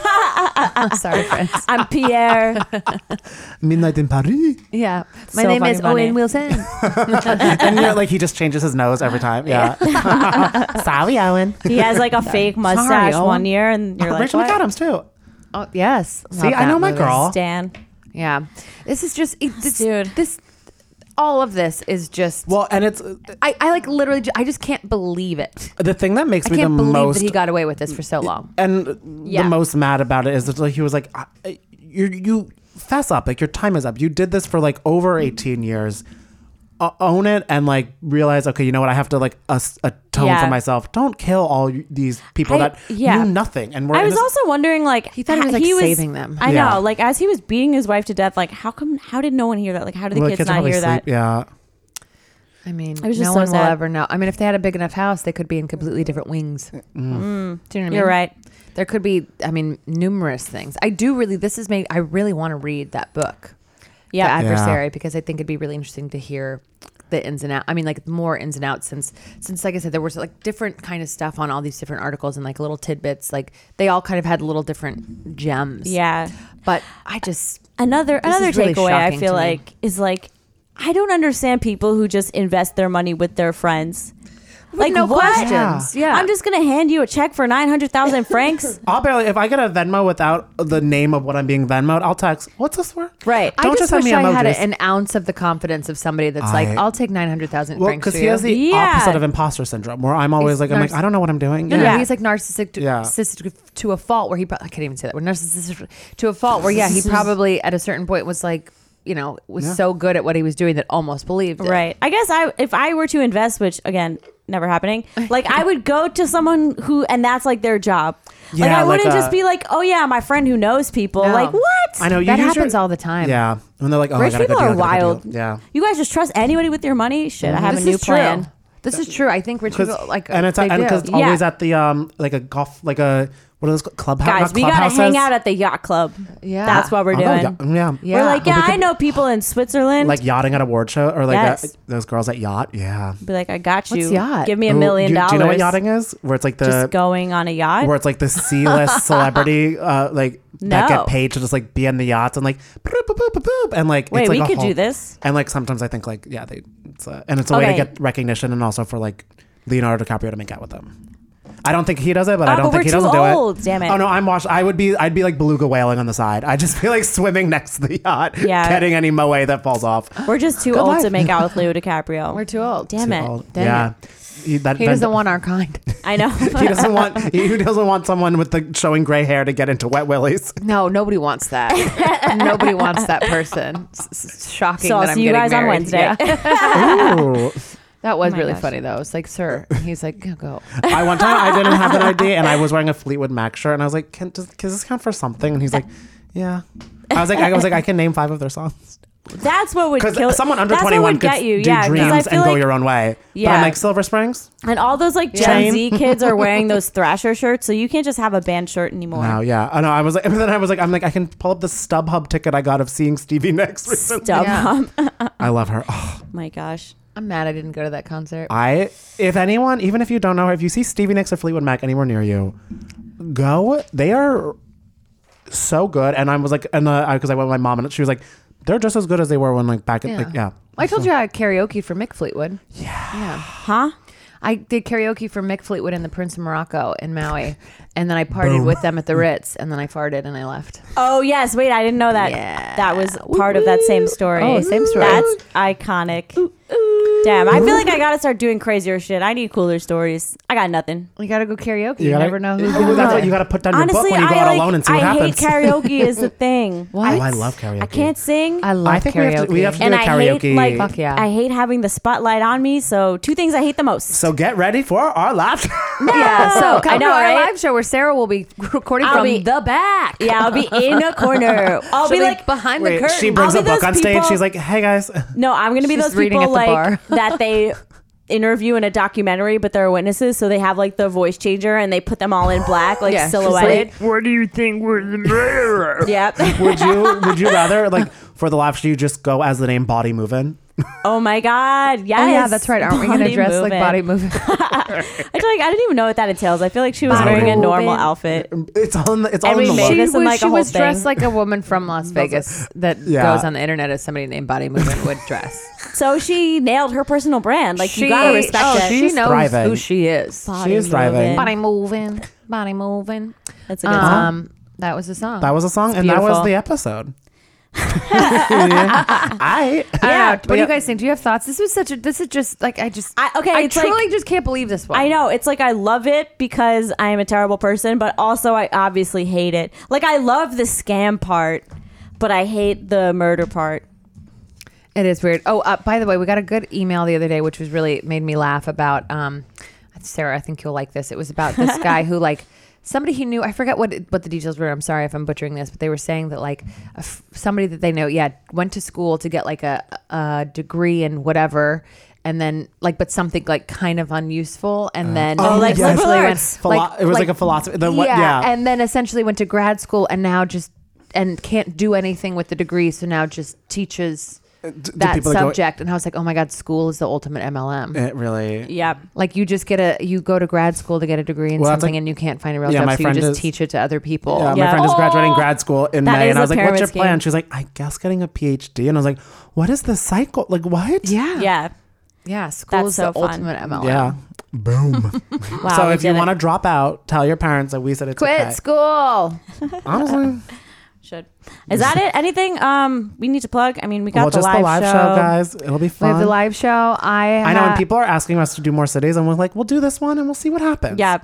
Sorry, friends. I'm Pierre. Midnight in Paris. Yeah, my So name is fucking funny. Owen Wilson. And like he just changes his nose every time. Yeah. Sorry, Owen. He has like a fake mustache Owen. one year, and you're like, Rachel what? McAdams too. Oh yes, See, I know my girl. Stan. Yeah, this is just Dude. This all of this is just Well, and it's I like literally I just can't believe it. the thing that makes I me the can't believe most that he got away with this for so long. and the most mad about it is that like he was like, you fess up, like your time is up. You did this for like over 18 years. Own it and like realize, okay, you know what? I have to like atone for myself. Don't kill all these people that knew nothing. And I was also wondering, like, he thought he was like saving them. I know, like as he was beating his wife to death, like how did no one hear that? Like how did the kids not hear that? Yeah. I mean, It was no just one so will sad. ever know. I mean, if they had a big enough house, they could be in completely different wings. Do you know what I mean? You're right. There could be, I mean, numerous things. I really want to read that book. Yeah. The Adversary, because I think it'd be really interesting to hear the ins and outs. I mean, like more ins and outs since like I said, there was like different kind of stuff on all these different articles and like little tidbits. Like they all kind of had little different gems. Yeah. But I just Another is really takeaway I shocking feel to me. like is like I don't understand people who just invest their money with their friends. Like no what? questions. Yeah. I'm just gonna hand you a check for 900,000 francs. I'll barely, if I get a Venmo without the name of what I'm being Venmoed, I'll text, what's this for? Right. Don't I just just send wish me I had emojis. an ounce of the confidence of somebody that's like, I'll take 900,000 Well, francs because for he you. has the Yeah. opposite of imposter syndrome, where I'm always like, I'm like, I don't know what I'm doing. No, he's like narcissistic Yeah. to a fault where he, I can't even say that. We're narcissistic to a fault where, yeah, he probably at a certain point was like, was so good at what he was doing that almost believed it. Right. I guess if I were to invest, which again, never happening, like I would go to someone who, and that's like their job. Like I wouldn't just be like, oh yeah, my friend who knows people. No. Like what? I know that happens all the time. Yeah, when they're like, oh, rich people are wild. Yeah, you guys just trust anybody with your money. Shit, I have a new plan. This is true. I think rich people and it's because it's always at the like a golf, like a what are those clubhouse? Guys, we gotta hang out at the yacht club. Yeah, that's what we're doing. We're like, I know people in Switzerland, like yachting at award show, or like those girls at yacht. Yeah, be like, I got you. What's yacht? Give me $1 million. Do you know what yachting is? Where it's like just going on a yacht. Where it's like the C-list celebrity, that get paid to just like be in the yachts and like, boop, boop, boop, boop, boop, and like, wait, it's like we could do this. And like sometimes I think like, yeah, it's a way to get recognition and also for like Leonardo DiCaprio to make out with them. I don't think he does it, but I don't think he doesn't do it. Damn it. Oh no, I'd be like beluga whaling on the side. I'd just be like swimming next to the yacht, getting any moe that falls off. We're just too old to make out with Leo DiCaprio. We're too old. Damn it. Yeah. He doesn't want our kind. I know. He doesn't want someone with the showing gray hair to get into Wet Willies. No, nobody wants that. Nobody wants that person. Shocking. So I'll see you guys on Wednesday. Ooh. That was really funny though. It's like, sir. He's like, go. One time I didn't have an ID and I was wearing a Fleetwood Mac shirt and I was like, does this count for something? And he's like, yeah. I was like, I can name 5 of their songs. That's what would kill. Because someone under 21 could get you. do Dreams and Go Your Own Way. Yeah. But I'm like, Silver Springs? And all those like Gen Z kids are wearing those Thrasher shirts, so you can't just have a band shirt anymore. No, yeah. I know. I was like, and then I was like, I can pull up the StubHub ticket I got of seeing Stevie Nicks recently. StubHub. I love her. Oh my gosh. I'm mad I didn't go to that concert. If anyone, even if you don't know her, if you see Stevie Nicks or Fleetwood Mac anywhere near you, go. They are so good. And I was like, because I went with my mom and she was like, they're just as good as they were when like back at I told you I had karaoke for Mick Fleetwood. Yeah. Huh? I did karaoke for Mick Fleetwood in the Prince of Morocco in Maui. And then I partied with them at the Ritz. And then I farted and I left. Oh, yes. Wait, I didn't know that. Yeah. That was part of that same story. Oh, same story. That's iconic. Damn, I feel like I gotta start doing crazier shit. I need cooler stories. I got nothing. You gotta go karaoke. You never know who's doing That's what you gotta put down your book when you go out alone and see what happens. I hate karaoke is the thing. What? Oh, I love karaoke. I can't sing. I love karaoke. We have to do and a karaoke. I hate, fuck yeah. I hate having the spotlight on me. So 2 things I hate the most. So get ready for our live show. Yeah, so I know, our right? live show where Sarah will be recording from the back. Yeah, I'll be in a corner. I'll be like behind the curtain. She brings a book on stage. She's like, hey guys. No, I'm gonna be those people like that they interview in a documentary, but they're witnesses, so they have like the voice changer and they put them all in black, like silhouetted. Like, what do you think was the murderer? Yep. Would you rather like for the live show you just go as the name Body Movin'? Oh my God! Yes. Oh yeah, that's right. Aren't we gonna dress like Body Movin'? I didn't even know what that entails. I feel like she was wearing a normal outfit. It's all in the we made this in like she a whole was thing. dressed like a woman from Las Vegas that goes on the internet as somebody named Body Movin' would dress. So she nailed her personal brand. Like you gotta respect it. She knows thriving. who she is. She is thriving. Body moving. That's a good song. That was the song. That was a song, and that was the episode. What do you guys think? Do you have thoughts? This is just like I truly just can't believe this one. I know, it's like I love it because I am a terrible person, but also I obviously hate it. Like I love the scam part, but I hate the murder part. It is weird. Oh, by the way, we got a good email the other day, which was really made me laugh about. Sarah, I think you'll like this. It was about this guy who like. Somebody he knew, I forget what the details were. I'm sorry if I'm butchering this, but they were saying that like somebody that they know, went to school to get like a degree in whatever, and then like, but something like kind of unuseful, and then essentially went, it was like a philosophy. And then essentially went to grad school and now and can't do anything with the degree, so now just teaches that subject. And I was like, oh my God, school is the ultimate MLM. It really. Yep. Like you just you go to grad school to get a degree in something and you can't find a real job, so you just teach it to other people. Yeah, my friend is graduating grad school in May, and I was like, what's your plan? She's like, I guess getting a PhD. And I was like, what is the cycle? Like what? Yeah. Yeah, school is the ultimate MLM. Yeah. Boom. Wow, so if you want to drop out, tell your parents that we said it's quit okay. school. Honestly. Should. Is that it? Anything we need to plug? I mean, we got the live show, guys. It'll be fun. We have the live show. I know, and people are asking us to do more cities, and we're like, we'll do this one, and we'll see what happens. Yeah.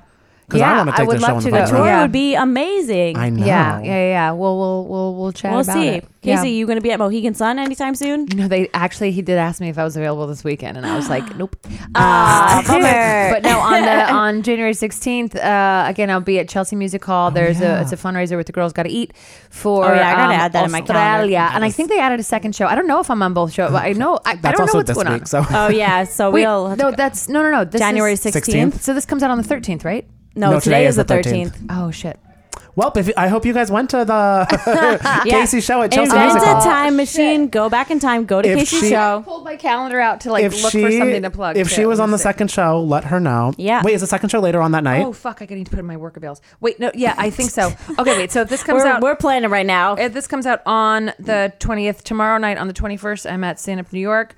Because I want to take would this show love on to the go. road. Tour Yeah. would be amazing. I know. Yeah. We'll chat We'll about see. it. Casey, you going to be at Mohegan Sun anytime soon? You know, he did ask me if I was available this weekend, and I was like, nope. Bummer. But no, on January 16th, again, I'll be at Chelsea Music Hall. It's a fundraiser with the Girls Gotta Eat for I gotta add that in my calendar. Australia. And I think they added a second show. I don't know if I'm on both shows, but I know I That's don't know also what's this going week. on. So Oh, yeah. So Wait, we'll... no, that's no. This January is 16th. So this comes out on the 13th, right? No, today is the 13th. Oh shit. well, I hope you guys went to the Casey show at Chelsea Invent Music a Hall. time machine. Go back in time. Go to If Casey's she- show. Pulled my calendar out to look for something to plug. If she was on the second show, let her know. Yeah. Wait, is the second show later on that night? Oh fuck! I need to put in my worker bills. Wait, no, yeah, I think so. Okay, wait. So if this comes out, We're planning right now. if this comes out on the 20th, tomorrow night on the 21st, I'm at Stand Up New York.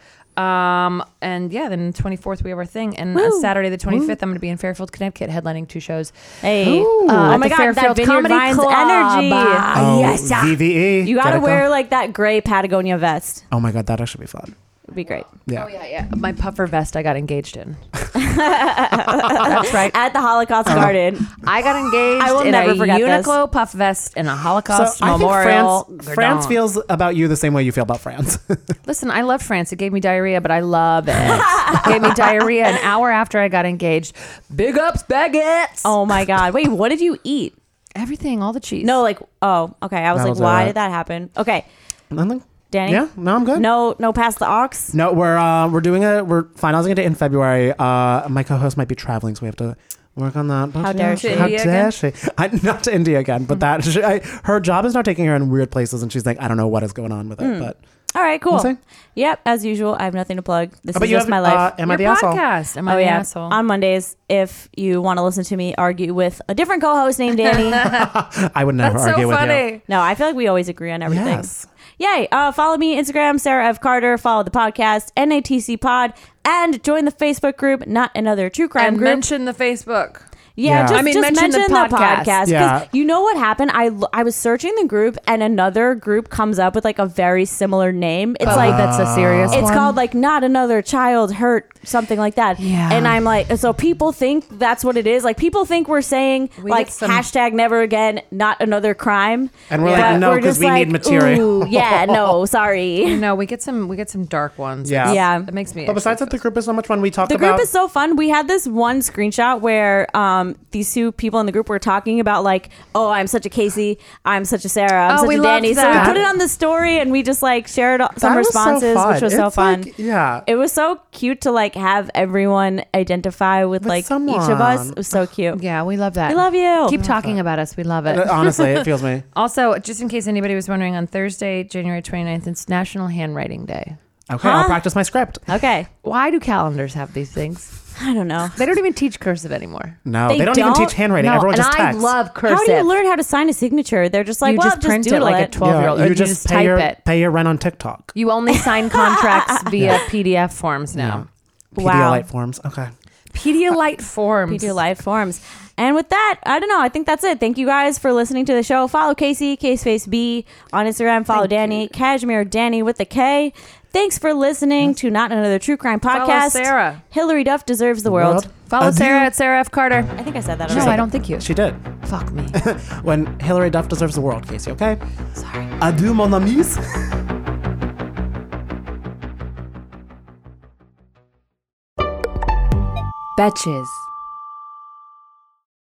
And yeah, then 24th we have our thing, and on Saturday the 25th I'm going to be in Fairfield, Connecticut, headlining 2 shows. Hey. Oh Oh at my the God, Fairfield that Vineyard Comedy Vines Club. energy. Oh, Yes. VVE. You Get gotta it, wear though? like that gray Patagonia vest. Oh my God, that'd actually be fun. It'd be great. Yeah. Oh yeah. My puffer vest I got engaged in. That's right. At the Holocaust Garden. I got engaged I will in never a forget this. Uniqlo puff vest and a Holocaust So I think memorial. France feels about you the same way you feel about France. Listen, I love France. It gave me diarrhea, but I love it. It gave me diarrhea an hour after I got engaged. Big ups, baguettes. Oh my God. Wait, what did you eat? Everything, all the cheese. No, like, oh, okay. I was That like, was why alright. did that happen? Okay. Nothing. Danny? Yeah, no, I'm good. No, pass the ox. No, we're doing it. We're finalizing it in February. My co-host might be traveling, so we have to work on that. How dare she? How India dare she? Not to India again, but that her job is now taking her in weird places, and she's like, I don't know what is going on with it, but. All right, cool. We'll see. Yep, as usual, I have nothing to plug. This But is you just have, my life. Am I the Your asshole? podcast. Am I the asshole? On Mondays, if you want to listen to me argue with a different co-host named Danny. I would never That's argue so with funny. you. No, I feel like we always agree on everything. Yes. Yay. Follow me, Instagram, Sarah F. Carter. Follow the podcast, NATC Pod. And join the Facebook group, Not Another True Crime And Group. mention the Facebook. Yeah, Yeah. just mention the podcast. 'Cause Yeah. you know what happened? I was searching the group and another group comes up with like a very similar name. It's like that's a serious it's one. called like Not Another Child Hurt, something like that. Yeah. And I'm like, so people think that's what it is. Like people think we're saying We like get some- hashtag never again, not another crime. And we're But like, no, we're because just we like, need material. "Ooh, yeah, no, sorry. No, we get some dark ones. Yeah. Yeah. It makes me. But besides that, the group is so much fun. We talk The about. group is so fun. We had this one screenshot where these 2 people in the group were talking about like, oh, I'm such a Casey, I'm such a Sarah, I'm Oh, such we a loved Danny. So that. we put it on the story and we just like shared some That was so responses, fun. which was so It's fun. like, yeah. It was so cute to like have everyone identify with like each of us. someone. It was so cute. Yeah, we love that. We love you. Keep talking about us. We love it. Honestly, it feels me. Also, just in case anybody was wondering, on Thursday, January 29th, it's National Handwriting Day. Okay, I'll practice my script. Okay. Why do calendars have these things? I don't know. They don't even teach cursive anymore. No, They they don't even don't? teach handwriting. No, Everyone and just I texts. love cursive. How do you learn how to sign a signature? They're just like, You well, just print it doodle like a it. 12-year-old. Yeah, Or you just type it. pay your rent on TikTok. You only sign contracts via PDF forms now. Wow. Pedialyte forms. Okay. Pedialyte forms. Pedialyte forms. And with that, I don't know. I think that's it. Thank you guys for listening to the show. Follow Casey, CaseFaceB on Instagram. Follow Danny, Cashmere Danny with the K. Thanks for listening to Not Another True Crime Follow Podcast. Sarah. Hillary Duff deserves the world. Follow Adieu. Sarah at Sarah F. Carter. I think I said that No, already. I don't think you. She did. Fuck me. When Hillary Duff deserves the world, Casey, okay? Sorry. Adieu, mon amis. Betches.